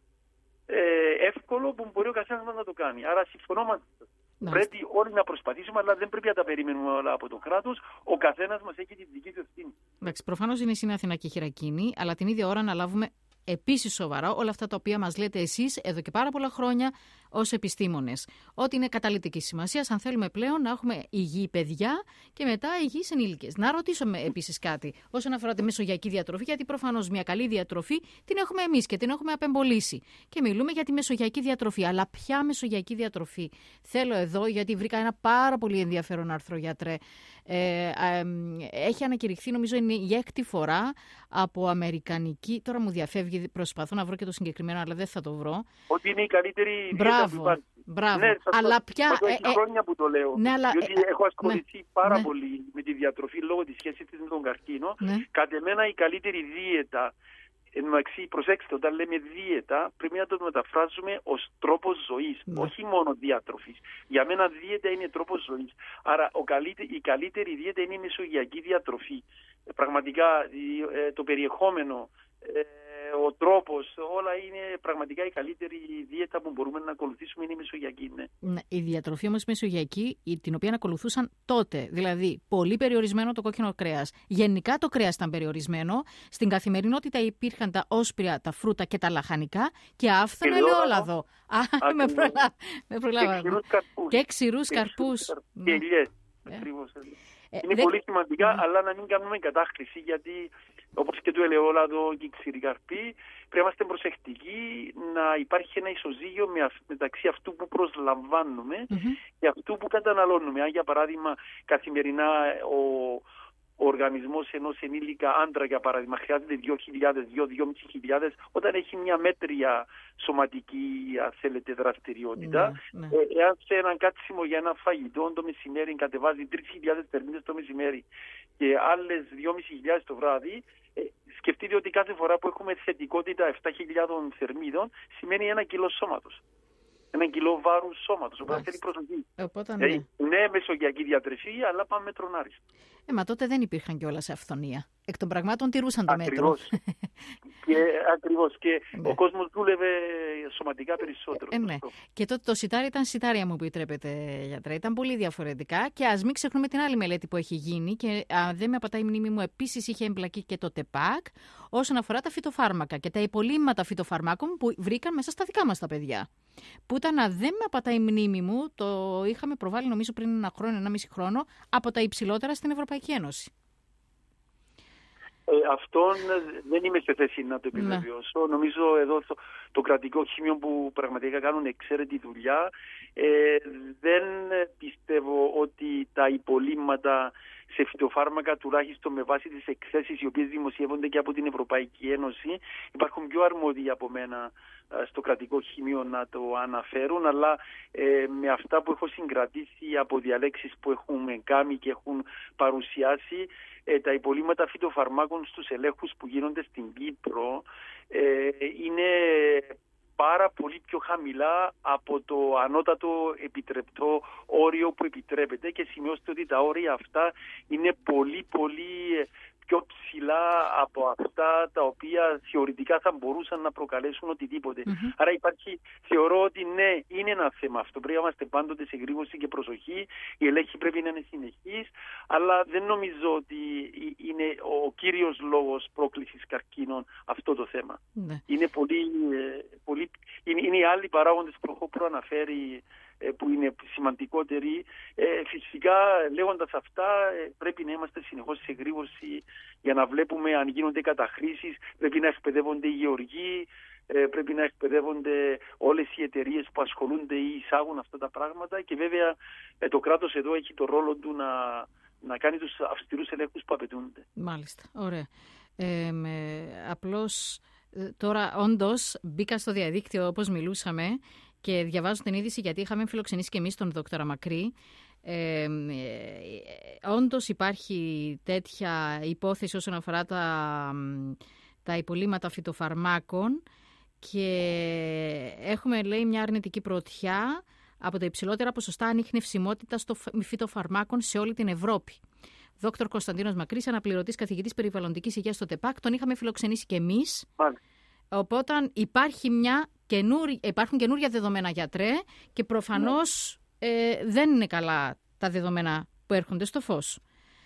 ε, εύκολο που μπορεί ο καθένας να το κάνει. Άρα συμφωνώ μαζί σας. Πρέπει όλοι να προσπαθήσουμε, αλλά δεν πρέπει να τα περιμένουμε όλα από το κράτος. Ο καθένας μας έχει τη δική του ευθύνη. Εντάξει, προφανώς είναι η Συνάθηνα και η Χειρακίνη, αλλά την ίδια ώρα να λάβουμε επίσης σοβαρά όλα αυτά τα οποία μας λέτε εσείς εδώ και πάρα πολλά χρόνια ως επιστήμονες. Ότι είναι καταλυτική σημασία αν θέλουμε πλέον να έχουμε υγιή παιδιά και μετά υγιείς ενήλικες. Να ρωτήσω επίσης κάτι όσον αφορά τη μεσογειακή διατροφή, γιατί προφανώς μια καλή διατροφή την έχουμε εμείς και την έχουμε απεμπολίσει. Και μιλούμε για τη μεσογειακή διατροφή. Αλλά ποια μεσογειακή διατροφή? Θέλω εδώ, γιατί βρήκα ένα πάρα πολύ ενδιαφέρον άρθρο, γιατρέ. Ε, ε, έχει ανακηρυχθεί, νομίζω είναι η έκτη φορά από αμερικανική. Τώρα μου διαφεύγει, προσπαθώ να βρω και το συγκεκριμένο, αλλά δεν θα το βρω. Ότι είναι η καλύτερη. Μπράβο, μπράβο. Ναι, αλλά πια. Έχει ε, χρόνια που το λέω. Ναι, αλλά, διότι ε, έχω ασχοληθεί ναι, πάρα ναι. πολύ με τη διατροφή λόγω της σχέσης της με τον καρκίνο. Ναι. Κατ' εμένα η καλύτερη δίαιτα. Εντάξει, προσέξτε, όταν λέμε δίαιτα, πρέπει να το μεταφράζουμε ως τρόπος ζωής, ναι. όχι μόνο διατροφής. Για μένα δίαιτα είναι τρόπος ζωής. Άρα ο καλύτε, η καλύτερη δίαιτα είναι η μεσογειακή διατροφή. Πραγματικά το περιεχόμενο, ο τρόπος, όλα είναι πραγματικά η καλύτερη δίαιτα που μπορούμε να ακολουθήσουμε, είναι η μεσογειακή. Ναι. Ναι, η διατροφή όμως μεσογειακή, την οποία ακολουθούσαν τότε, δηλαδή πολύ περιορισμένο το κόκκινο κρέας. Γενικά το κρέας ήταν περιορισμένο. Στην καθημερινότητα υπήρχαν τα όσπρια, τα φρούτα και τα λαχανικά και άφθονο ελαιόλαδο. Α, με, προλα... με προλάβαμε. Και ξηρούς καρπούς. Και ελιές. Είναι πολύ σημαντικά, αλλά να μην κάνουμε κατάχρηση, γιατί όπως και το ελαιόλαδο και η ξηρή καρπή, πρέπει να είμαστε προσεκτικοί να υπάρχει ένα ισοζύγιο μεταξύ αυτού που προσλαμβάνουμε mm-hmm. και αυτού που καταναλώνουμε. Αν για παράδειγμα καθημερινά ο, ο οργανισμός ενός ενήλικα άντρα, για παράδειγμα, χρειάζεται δύο χιλιάδες, δύο με δυόμισι χιλιάδες, όταν έχει μια μέτρια σωματική, αν θέλετε, δραστηριότητα, mm, mm. Ε, εάν σε έναν κάτσιμο για ένα φαγητό το μεσημέρι κατεβάζει τρεις χιλιάδες θερμίδες το μεσημέρι και άλλες δυόμισι χιλιάδες το βράδυ, ε, σκεφτείτε ότι κάθε φορά που έχουμε θετικότητα επτά χιλιάδες θερμίδων σημαίνει ένα κιλό σώματος. Ένα κιλό βάρους σώματος, οπότε θέλει προσοχή. Οπότε, ναι. Ε, ναι, μεσογειακή διατροφή, αλλά πάμε μέτρον-άριστο. Ε, μα τότε δεν υπήρχαν κιόλας αυθονία. Εκ των πραγμάτων τηρούσαν το ακριβώς. μέτρο. και, ακριβώς. Και ναι. ο κόσμος δούλευε σωματικά περισσότερο. Ε, ναι. Και τότε το σιτάρι ήταν σιτάρια, μου επιτρέπετε, γιατρέ. Ήταν πολύ διαφορετικά. Και ας μην ξεχνούμε την άλλη μελέτη που έχει γίνει. Και αν δεν με απατάει η μνήμη μου, επίσης είχε εμπλακεί και το ΤΕΠΑΚ όσον αφορά τα φυτοφάρμακα και τα υπολείμματα φυτοφαρμάκων που βρήκαν μέσα στα δικά μας τα παιδιά. Που ήταν, αν δεν με απατάει η μνήμη μου, το είχαμε προβάλει νομίζω πριν ένα χρόνο, ένα μισή χρόνο, από τα υψηλότερα στην Ευρωπαϊκή Ένωση. Ε, αυτόν δεν είμαι σε θέση να το επιβεβαιώσω. Ναι. Νομίζω εδώ το, το κρατικό χημείο που πραγματικά κάνουν εξαίρετη δουλειά. Ε, δεν πιστεύω ότι τα υπολείμματα σε φυτοφάρμακα, τουλάχιστον με βάση τις εκθέσεις οι οποίες δημοσιεύονται και από την Ευρωπαϊκή Ένωση, υπάρχουν πιο αρμόδιοι από μένα στο κρατικό χημείο να το αναφέρουν, αλλά ε, με αυτά που έχω συγκρατήσει από διαλέξεις που έχουμε κάνει και έχουν παρουσιάσει, ε, τα υπολείμματα φυτοφαρμάκων στους ελέγχους που γίνονται στην Κύπρο ε, είναι πάρα πολύ πιο χαμηλά από το ανώτατο επιτρεπτό όριο που επιτρέπεται, και σημειώστε ότι τα όρια αυτά είναι πολύ πολύ πιο ψηλά από αυτά τα οποία θεωρητικά θα μπορούσαν να προκαλέσουν οτιδήποτε. Mm-hmm. Άρα υπάρχει, θεωρώ ότι ναι, είναι ένα θέμα αυτό. Πρέπει να είμαστε πάντοτε σε γρήγορση και προσοχή. Η ελέγχη πρέπει να είναι συνεχής, αλλά δεν νομίζω ότι είναι ο κύριος λόγος πρόκλησης καρκίνων αυτό το θέμα. Mm-hmm. Είναι πολύ, πολύ είναι, είναι οι άλλοι παράγοντες που έχω προαναφέρει που είναι σημαντικότεροι. Ε, φυσικά, λέγοντας αυτά, πρέπει να είμαστε συνεχώς σε γρήγορση για να βλέπουμε αν γίνονται καταχρήσεις. Πρέπει να εκπαιδεύονται οι γεωργοί, ε, πρέπει να εκπαιδεύονται όλες οι εταιρείες που ασχολούνται ή εισάγουν αυτά τα πράγματα, και βέβαια ε, το κράτος εδώ έχει το ρόλο του να, να κάνει τους αυστηρούς ελέγχους που απαιτούνται. Μάλιστα, ωραία. Ε, με, απλώς τώρα όντως μπήκα στο διαδίκτυο όπως μιλούσαμε και διαβάζω την είδηση, γιατί είχαμε φιλοξενήσει και εμείς τον δόκτορα Μακρύ. Ε, ε, όντως υπάρχει τέτοια υπόθεση όσον αφορά τα, τα υπολείμματα φυτοφαρμάκων, και έχουμε, λέει, μια αρνητική πρωτιά από τα υψηλότερα ποσοστά ανιχνευσιμότητας των φυτοφαρμάκων σε όλη την Ευρώπη. Δόκτωρ Κωνσταντίνος Μακρύς, αναπληρωτής καθηγητής περιβαλλοντικής υγείας στο ΤΕΠΑΚ, τον είχαμε φιλοξενήσει και εμείς. Οπότε υπάρχει μια καινούρι, υπάρχουν καινούρια δεδομένα, γιατρέ, και προφανώς ναι. ε, δεν είναι καλά τα δεδομένα που έρχονται στο φως.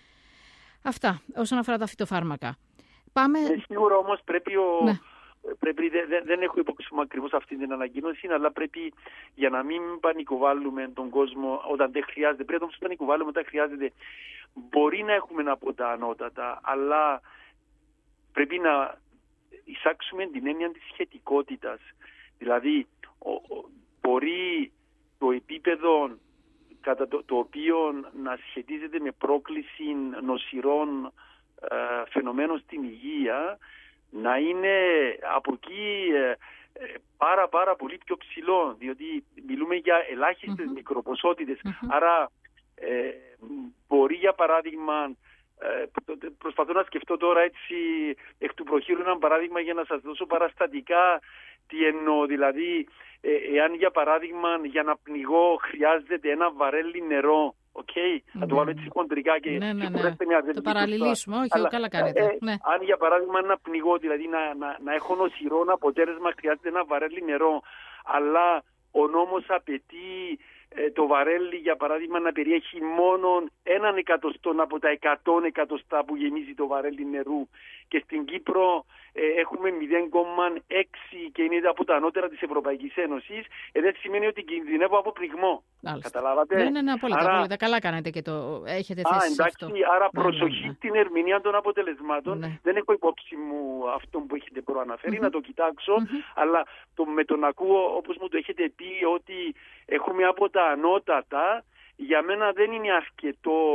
Αυτά όσον αφορά τα φυτοφάρμακα. Πάμε... Ε, σίγουρα όμως πρέπει ο... Ναι. Πρέπει, δεν, δεν έχω υπόψη μου ακριβώς αυτή την ανακοίνωση, αλλά πρέπει, για να μην πανικοβάλλουμε τον κόσμο όταν δεν χρειάζεται, πρέπει να τον πανικοβάλλουμε όταν χρειάζεται. Μπορεί να έχουμε από τα ανώτατα, αλλά πρέπει να εισάξουμε την έννοια της σχετικότητας. Δηλαδή, ο, ο, μπορεί το επίπεδο κατά το, το οποίο να σχετίζεται με πρόκληση νοσηρών ε, φαινομένων στην υγεία να είναι από εκεί ε, ε, πάρα πάρα πολύ πιο ψηλό, διότι μιλούμε για ελάχιστες mm-hmm. μικροποσότητες. Mm-hmm. Άρα ε, μπορεί, για παράδειγμα, ε, προσπαθώ να σκεφτώ τώρα έτσι εκ του προχείρου ένα παράδειγμα για να σας δώσω παραστατικά τι εννοώ. Δηλαδή, ε, εάν για παράδειγμα για να πνιγώ χρειάζεται ένα βαρέλι νερό, okay, ναι. θα το βάλω έτσι χοντρικά και ναι, ναι, ναι. μια το παραλληλήσουμε, όχι, αλλά, καλά κάνετε. Ε, ναι. Αν για παράδειγμα να πνιγώ, δηλαδή να, να, να έχω νοσηρό αποτέλεσμα, χρειάζεται ένα βαρέλι νερό, αλλά ο νόμος απαιτεί ε, το βαρέλι, για παράδειγμα, να περιέχει μόνο έναν εκατοστό από τα εκατό εκατοστά που γεμίζει το βαρέλι νερού, και στην Κύπρο ε, έχουμε μηδέν κόμμα έξι και είναι από τα ανώτερα της Ευρωπαϊκής Ένωσης. Ε, δεν σημαίνει ότι κινδυνεύω από πνιγμό. Άρα, καταλάβατε? Ναι, ναι, ναι, απόλυτα, άρα... απόλυτα. Καλά κάνετε και το έχετε θέσει Α, εντάξει, αυτό. Άρα ναι, προσοχή ναι, ναι. στην ερμηνεία των αποτελεσμάτων. Ναι. Δεν έχω υπόψη μου αυτό που έχετε προαναφέρει, mm-hmm. να το κοιτάξω, mm-hmm. αλλά το, με τον ακούω όπως μου το έχετε πει ότι έχουμε από τα ανώτατα, για μένα δεν είναι αρκετό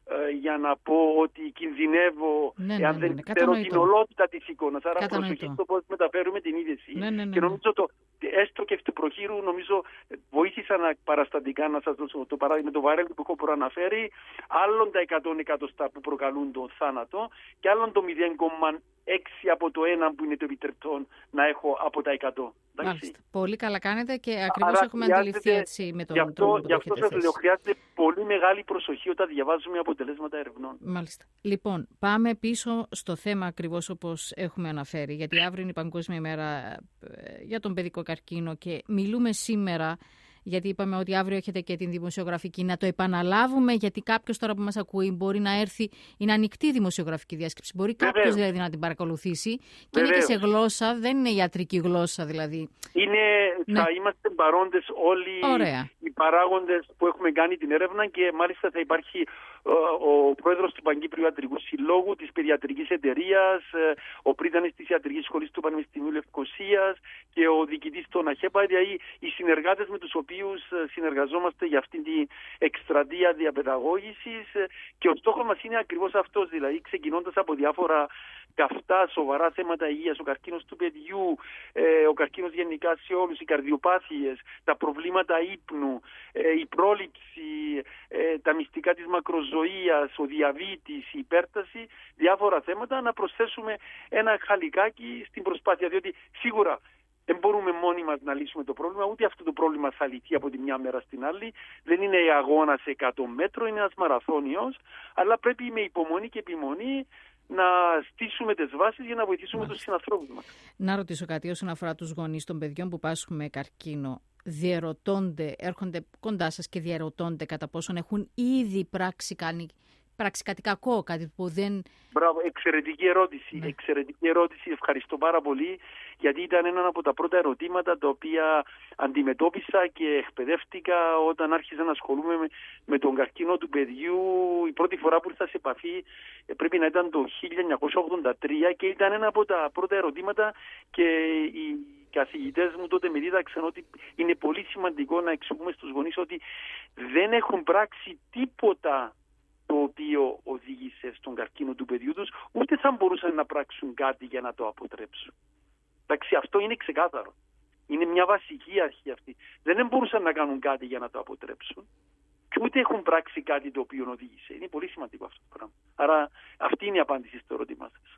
ε, για να πω ότι κινδυνεύω ναι, εάν ναι, ναι, δεν ναι, ξέρω την ολότητα της εικόνας. Άρα κατανοητό. προσοχή στο πώς μεταφέρουμε την είδηση. Ναι, ναι, ναι, και ναι. νομίζω το, έστω και εκ του προχείρου, νομίζω βοήθησα να παραστατικά να σας δώσω το παράδειγμα με το βαρέλ που έχω προαναφέρει, άλλον τα εκατό εκατοστά που προκαλούν τον θάνατο και άλλον το μηδέν κόμμα έξι από το ένα που είναι το επιτρεπτό να έχω από τα εκατό. Μάλιστα. Πολύ καλά κάνετε και ακριβώς άρα έχουμε αντιληφθεί έτσι με τον γι αυτό, τρόπο που γι' αυτό το έχετε σας λέω, χρειάζεται πολύ μεγάλη προσοχή όταν διαβάζουμε αποτελέσματα ερευνών. Μάλιστα. Λοιπόν, πάμε πίσω στο θέμα ακριβώς όπως έχουμε αναφέρει, γιατί αύριο είναι η Παγκόσμια ημέρα για τον παιδικό καρκίνο και μιλούμε σήμερα, γιατί είπαμε ότι αύριο έχετε και την δημοσιογραφική, να το επαναλάβουμε, γιατί κάποιος τώρα που μας ακούει μπορεί να έρθει, είναι ανοιχτή η δημοσιογραφική διάσκεψη, μπορεί κάποιος δηλαδή να την παρακολουθήσει και Βεβαίως. Είναι και σε γλώσσα, δεν είναι ιατρική γλώσσα δηλαδή. Είναι, ναι. Θα είμαστε παρόντες όλοι Ωραία. οι παράγοντες που έχουμε κάνει την έρευνα και μάλιστα θα υπάρχει ο πρόεδρος του Παγκύπριου Ιατρικού Συλλόγου, της Παιδιατρικής Εταιρείας, ο πρίτανης της Ιατρικής Σχολής του Πανεπιστημίου Λευκωσίας και ο διοικητής των ΑΧΕΠΑ, δηλαδή οι συνεργάτες με τους οποίους συνεργαζόμαστε για αυτήν την εκστρατεία διαπαιδαγώγησης και ο στόχος μας είναι ακριβώς αυτός, δηλαδή ξεκινώντας από διάφορα καυτά, σοβαρά θέματα υγείας, ο καρκίνος του παιδιού, ε, ο καρκίνος γενικά σε όλους, οι καρδιοπάθειες, τα προβλήματα ύπνου, ε, η πρόληψη, ε, τα μυστικά της μακροζωίας, ο διαβήτης, η υπέρταση, διάφορα θέματα, να προσθέσουμε ένα χαλικάκι στην προσπάθεια, διότι σίγουρα δεν μπορούμε μόνοι μας να λύσουμε το πρόβλημα, ούτε αυτό το πρόβλημα θα λυθεί από τη μια μέρα στην άλλη. Δεν είναι αγώνα σε εκατό μέτρο, είναι ένας μαραθώνιος, αλλά πρέπει με υπομονή και επιμονή να στήσουμε τις βάσεις για να βοηθήσουμε Μάλιστα. τους συνανθρώπους μας. Να ρωτήσω κάτι όσον αφορά τους γονείς των παιδιών που πάσχουν με καρκίνο. Διερωτώνται, έρχονται κοντά σας και διερωτώνται κατά πόσον έχουν ήδη πράξει, κάνει, πράξει κάτι κακό, κάτι που δεν... Μπράβο, εξαιρετική ερώτηση. Ναι. Εξαιρετική ερώτηση, ευχαριστώ πάρα πολύ, γιατί ήταν ένα από τα πρώτα ερωτήματα τα οποία αντιμετώπισα και εκπαιδεύτηκα όταν άρχισα να ασχολούμαι με, με τον καρκίνο του παιδιού. Η πρώτη φορά που ήρθα σε επαφή πρέπει να ήταν το χίλια εννιακόσια ογδόντα τρία και ήταν ένα από τα πρώτα ερωτήματα και οι καθηγητές μου τότε με δίδαξαν ότι είναι πολύ σημαντικό να εξηγούμε στους γονείς ότι δεν έχουν πράξει τίποτα το οποίο οδήγησε στον καρκίνο του παιδιού τους, ούτε θα μπορούσαν να πράξουν κάτι για να το αποτρέψουν. Εντάξει, αυτό είναι ξεκάθαρο. Είναι μια βασική αρχή αυτή. Δεν μπορούσαν να κάνουν κάτι για να το αποτρέψουν και ούτε έχουν πράξει κάτι το οποίο οδήγησε. Είναι πολύ σημαντικό αυτό το πράγμα. Άρα αυτή είναι η απάντηση στο ερώτημά σας.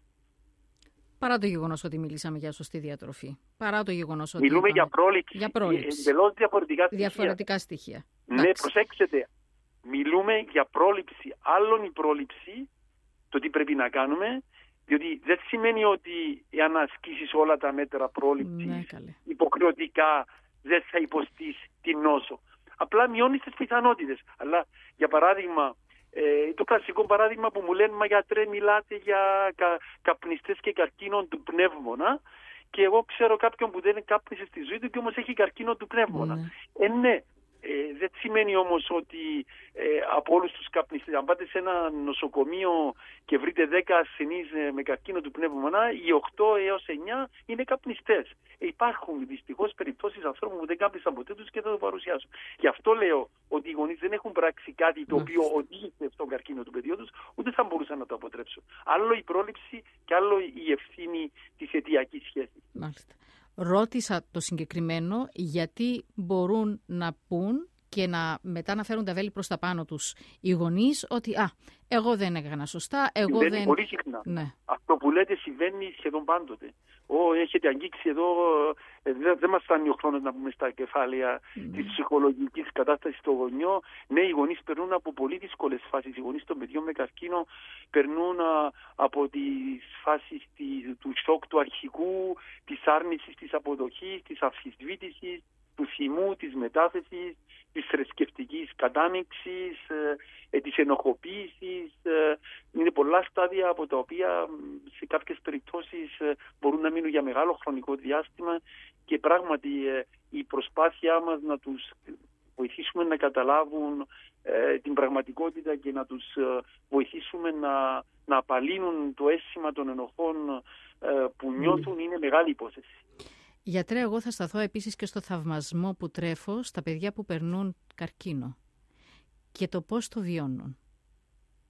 Παρά το γεγονός ότι μιλήσαμε για σωστή διατροφή. Παρά το γεγονός ότι μιλούμε είπαμε... για πρόληψη. Για πρόληψη. Εντελώς διαφορετικά στοιχεία. Διαφορετικά στοιχεία. Ναι, Άξι. προσέξτε. Μιλούμε για πρόληψη. Άλλον η πρόληψη, το τι πρέπει να κάνουμε, διότι δεν σημαίνει ότι εάν ασκήσεις όλα τα μέτρα πρόληψης ναι, υποχρεωτικά δεν θα υποστείς την νόσο. Απλά μειώνεις τις πιθανότητες. Αλλά για παράδειγμα, ε, το κλασικό παράδειγμα που μου λένε «Μα γιατρέ, μιλάτε για κα, καπνιστές και καρκίνο του πνεύμονα». Και εγώ ξέρω κάποιον που δεν κάπνισε στη ζωή του και όμως έχει καρκίνο του πνεύμονα. Ναι. Ε, ναι. Ε, δεν σημαίνει όμως ότι ε, από όλους τους καπνιστές, αν πάτε σε ένα νοσοκομείο και βρείτε δέκα ασθενείς με καρκίνο του πνεύμονα, οι οκτώ έως εννιά είναι καπνιστές. Ε, υπάρχουν δυστυχώς περιπτώσεις ανθρώπων που δεν κάπνισαν ποτέ τους και θα το παρουσιάσουν. Γι' αυτό λέω ότι οι γονείς δεν έχουν πράξει κάτι το οποίο οδήγησε στον καρκίνο του παιδιού τους, ούτε θα μπορούσαν να το αποτρέψουν. Άλλο η πρόληψη και άλλο η ευθύνη της αιτιακής σχέσης. Μάλιστα. Ρώτησα το συγκεκριμένο γιατί μπορούν να πούν και να, μετά να φέρουν τα βέλη προς τα πάνω τους οι γονείς ότι «Α, εγώ δεν έκανα σωστά, εγώ συμβαίνει δεν...» πολύ συχνά. Ναι. Αυτό που λέτε συμβαίνει σχεδόν πάντοτε. Ω, έχετε αγγίξει εδώ, ε, δεν δε μας φτάνει ο χρόνος να πούμε στα κεφάλαια mm. της ψυχολογικής κατάστασης των γονιών. Ναι, οι γονείς περνούν από πολύ δύσκολες φάσεις. Οι γονείς των παιδιών με καρκίνο περνούν α, από τις φάσεις τη, του σοκ του αρχικού, της άρνησης, της αποδοχής, της αμφισβήτησης, του θυμού, της μετάθεσης, της θρησκευτικής κατάνοιξης, ε, της ενοχοποίησης. Ε, είναι πολλά στάδια από τα οποία σε κάποιες περιπτώσεις ε, μπορούν να μείνουν για μεγάλο χρονικό διάστημα και πράγματι ε, η προσπάθειά μας να τους βοηθήσουμε να καταλάβουν ε, την πραγματικότητα και να τους ε, βοηθήσουμε να, να απαλύνουν το αίσθημα των ενοχών ε, που νιώθουν είναι μεγάλη υπόθεση. Γιατρέ, εγώ θα σταθώ επίσης και στο θαυμασμό που τρέφω στα παιδιά που περνούν καρκίνο και το πώς το βιώνουν.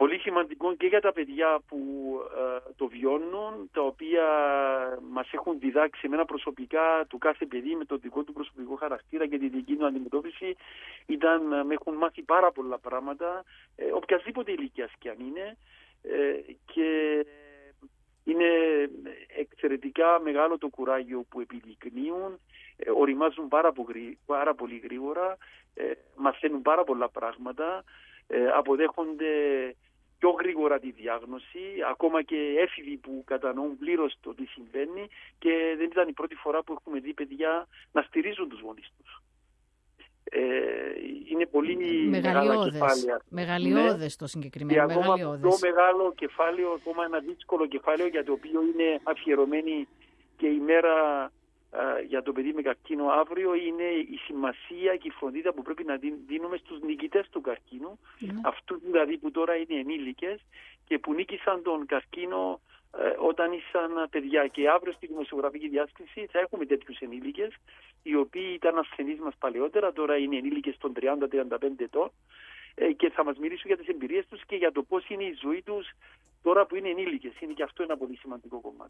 πολύ σημαντικό και για τα παιδιά που ε, το βιώνουν, τα οποία μας έχουν διδάξει εμένα προσωπικά, του κάθε παιδί με το δικό του προσωπικό χαρακτήρα και τη δική του αντιμετώπιση, ήταν, με έχουν μάθει πάρα πολλά πράγματα, ε, οποιασδήποτε ηλικίας και αν είναι, ε, και είναι εξαιρετικά μεγάλο το κουράγιο που επιδεικνύουν, ε, οριμάζουν πάρα πολύ, πάρα πολύ γρήγορα, ε, μαθαίνουν πάρα πολλά πράγματα, ε, αποδέχονται πιο γρήγορα τη διάγνωση, ακόμα και έφηβοι που κατανοούν πλήρως το τι συμβαίνει, και δεν ήταν η πρώτη φορά που έχουμε δει παιδιά να στηρίζουν τους γονείς τους. Ε, είναι πολύ μεγάλα κεφάλαια. Μεγαλειώδες ναι. Το συγκεκριμένο. Και ακόμα πιο μεγάλο κεφάλαιο, ακόμα ένα δύσκολο κεφάλαιο, για το οποίο είναι αφιερωμένη και η μέρα α, για το παιδί με καρκίνο αύριο, είναι η σημασία και η φροντίδα που πρέπει να δίνουμε στους νικητές του καρκίνου, mm. αυτού δηλαδή που τώρα είναι ενήλικες και που νίκησαν τον καρκίνο ε, όταν ήσαν παιδιά. Και αύριο στη δημοσιογραφική διάσκεψη θα έχουμε τέτοιους ενήλικες, οι οποίοι ήταν ασθενείς μας παλαιότερα, τώρα είναι ενήλικες των τριάντα με τριάντα πέντε ετών, ε, και θα μας μιλήσουν για τις εμπειρίες τους και για το πώς είναι η ζωή τους τώρα που είναι ενήλικες. Είναι και αυτό ένα πολύ σημαντικό κομμάτι.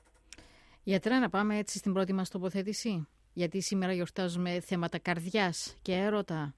Γιατρέ, να πάμε έτσι στην πρώτη μας τοποθέτηση, γιατί σήμερα γιορτάζουμε θέματα καρδιάς και έρωτα.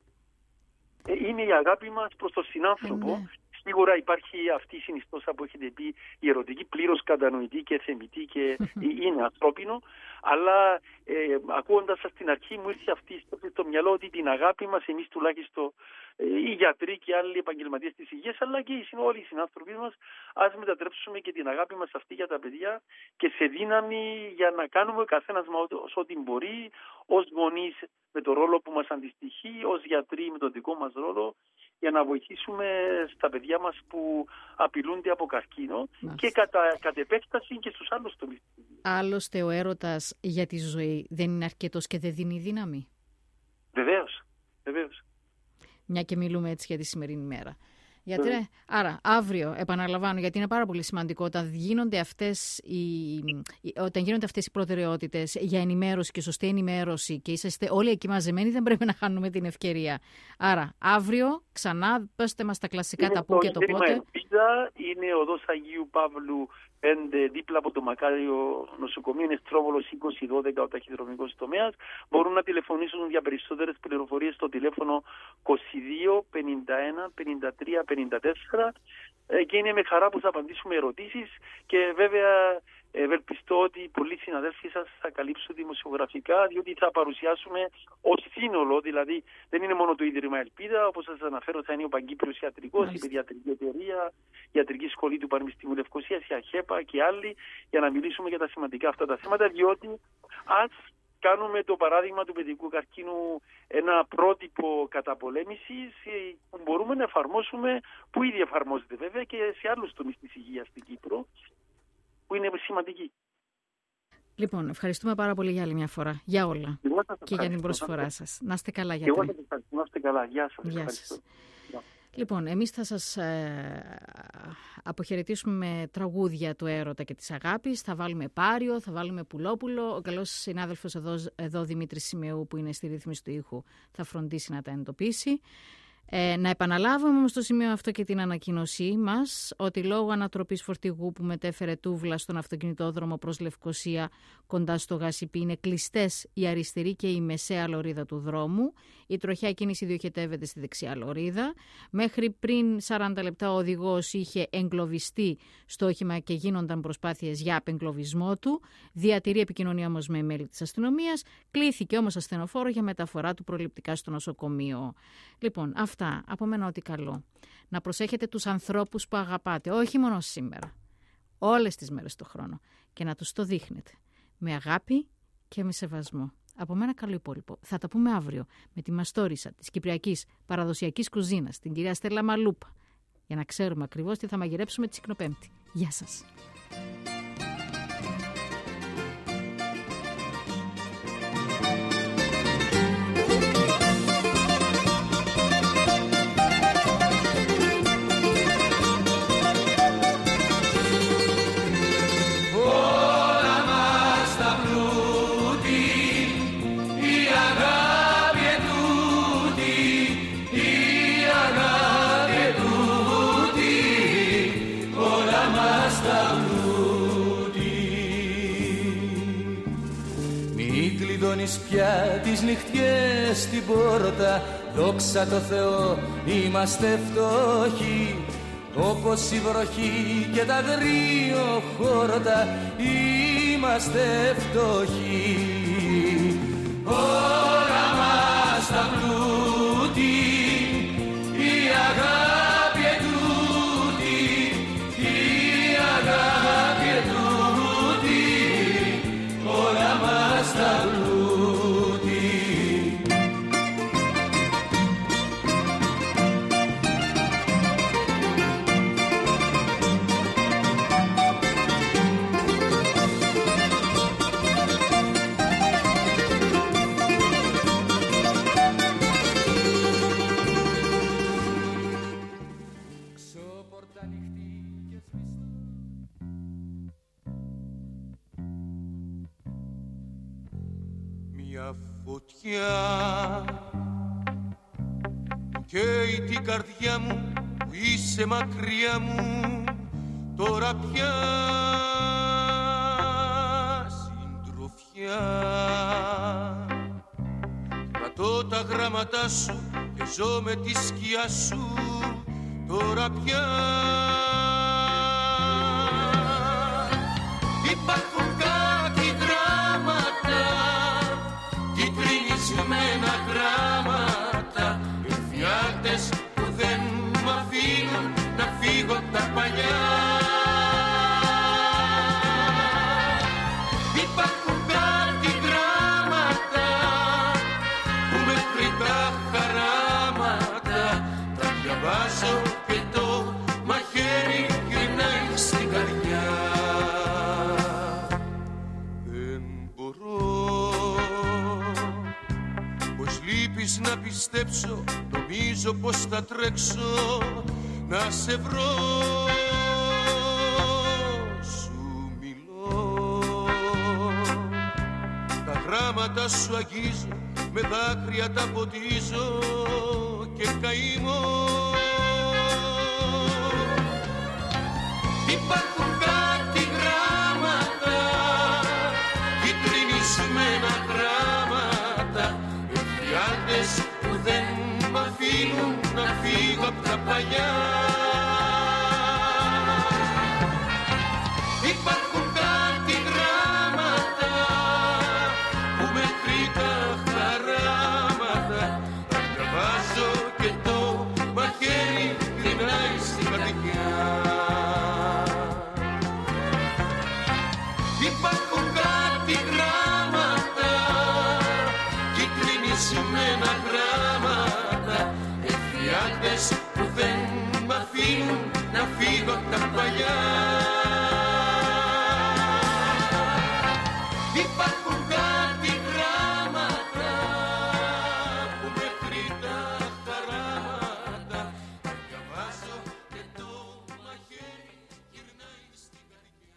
Ε, είναι η αγάπη μας προς τον συνάνθρωπο. Ε, ναι. Σίγουρα υπάρχει αυτή η συνιστόσα που έχετε πει, η ερωτική, πλήρως κατανοητή και θεμητή και είναι ανθρώπινο, αλλά ε, ακούγοντας σας στην αρχή μου ήρθε αυτή στο μυαλό ότι την αγάπη μας εμείς τουλάχιστον ε, οι γιατροί και άλλοι επαγγελματίες της υγείας, αλλά και όλοι οι συνάνθρωποι μας, ας μετατρέψουμε και την αγάπη μας αυτή για τα παιδιά και σε δύναμη για να κάνουμε ο καθένας μας ό,τι μπορεί, ως γονείς με το ρόλο που μας αντιστοιχεί, ως γιατροί με τον δικό μας ρόλο, για να βοηθήσουμε στα παιδιά μας που απειλούνται από καρκίνο. Μάλιστα. Και κατά, κατ' επέκταση και στους άλλους τομείς. Άλλωστε ο έρωτας για τη ζωή δεν είναι αρκετός και δεν δίνει δύναμη. Βεβαίως, βεβαίως. Μια και μιλούμε έτσι για τη σημερινή μέρα. Γιατρέ, mm. άρα αύριο επαναλαμβάνω, γιατί είναι πάρα πολύ σημαντικό όταν γίνονται αυτές οι, όταν γίνονται αυτές οι προτεραιότητες για ενημέρωση και σωστή ενημέρωση και είσαστε όλοι εκεί μαζεμένοι, δεν πρέπει να χάνουμε την ευκαιρία. Άρα αύριο ξανά πέστε μας τα κλασικά, είναι τα πού και το πότε. Ελπίδα, είναι οδός Αγίου Παύλου πέντε, δίπλα από το Μακάριο νοσοκομείο, είναι Στρόβολος είκοσι δώδεκα ο ταχυδρομικός τομέας. Μπορούν να τηλεφωνήσουν για περισσότερες πληροφορίες στο τηλέφωνο είκοσι δύο πενήντα ένα πενήντα τρία πενήντα τέσσερα, και είναι με χαρά που θα απαντήσουμε ερωτήσεις, και βέβαια ευελπιστώ ότι πολλοί συναδέλφοι σας θα καλύψουν δημοσιογραφικά, διότι θα παρουσιάσουμε ως σύνολο, δηλαδή δεν είναι μόνο το Ίδρυμα Ελπίδα, όπως σας αναφέρω θα είναι ο Παγκύπριος Ιατρικός, η Παιδιατρική Εταιρεία, η Ιατρική Σχολή του Πανεπιστημίου Λευκωσίας, η ΑΧΕΠΑ και άλλοι, για να μιλήσουμε για τα σημαντικά αυτά τα θέματα, διότι ας κάνουμε το παράδειγμα του παιδικού καρκίνου ένα πρότυπο καταπολέμησης που μπορούμε να εφαρμόσουμε, που ήδη εφαρμόζεται βέβαια και σε άλλους τομείς της υγείας στην Κύπρο, που είναι σημαντική. Λοιπόν, ευχαριστούμε πάρα πολύ για άλλη μια φορά, για όλα και για την προσφορά σας. Να είστε καλά, γιατρέ. Εγώ σας ευχαριστώ. Να είστε καλά. Γεια σας. Γεια σας. Λοιπόν, εμείς θα σας ε, αποχαιρετήσουμε με τραγούδια του έρωτα και της αγάπης. Θα βάλουμε Πάριο, θα βάλουμε Πουλόπουλο. Ο καλός συνάδελφος εδώ, εδώ Δημήτρης Σημεού, που είναι στη ρύθμιση του ήχου, θα φροντίσει να τα εντοπίσει. Ε, να επαναλάβουμε όμως στο σημείο αυτό και την ανακοίνωσή μας ότι λόγω ανατροπής φορτηγού που μετέφερε τούβλα στον αυτοκινητόδρομο προς Λευκοσία κοντά στο Γασιπί είναι κλειστές η αριστερή και η μεσαία λωρίδα του δρόμου. Η τροχιά κίνηση διοχετεύεται στη δεξιά λωρίδα. Μέχρι πριν σαράντα λεπτά ο οδηγός είχε εγκλωβιστεί στο όχημα και γίνονταν προσπάθειες για απεγκλωβισμό του. Διατηρεί επικοινωνία όμως με μέλη της αστυνομίας. Κλήθηκε όμως ασθενοφόρο για μεταφορά του προληπτικά στο νοσοκομείο. Λοιπόν, αυτά. Από μένα ό,τι καλό. Να προσέχετε τους ανθρώπους που αγαπάτε, όχι μόνο σήμερα, όλες τις μέρες του χρόνου, και να τους το δείχνετε με αγάπη και με σεβασμό. Από μένα καλό υπόλοιπο. Θα τα πούμε αύριο με τη μαστόρισα της κυπριακής παραδοσιακής κουζίνας, την κυρία Στέλλα Μαλούπα, για να ξέρουμε ακριβώς τι θα μαγειρέψουμε τη Συκνοπέμπτη. Γεια σας. Αγάπη τούτη, η αγάπη τούτη σηκώνεις πια τις νυχτιές στην πόρτα. Δόξα τω Θεώ είμαστε φτωχοί, όπως η βροχή και τα αγριοχόρτα είμαστε φτωχοί. Όλα μας τα πλούτη, η αγάπη ετούτη, η αγάπη ετούτη, όλα μας τα πλούτη. Καίει την καρδιά μου που είσαι μακριά μου, τώρα πια συντροφιά. Κρατώ τα γράμματά σου και ζω με τη σκιά σου, τώρα πια υπάρχουν κάτι γράμματα, κυτρινισμένα γράμματα, εφιάλτες που δεν μ' αφήνουν να φύγω απ' τα παλιά. Υπάρχουν κάτι γράμματα που μέχρι τα χαράματα τα διαβάζω και το μαχαίρι γυρνάει στην καρδιά. Δεν μπορώ, πως λείπεις να πιστέψω, νομίζω πως θα τρέξω να σε βρω. Σου μιλώ, τα γράμματα σου αγγίζω, με δάκρυα τα ποτίζω και καημώ. Υπάρχουν κάτι γράμματα, κυτρινισμένα γράμματα, εφιάλτες που δεν μ' αφήνουν να φύγω απ' τα παλιά.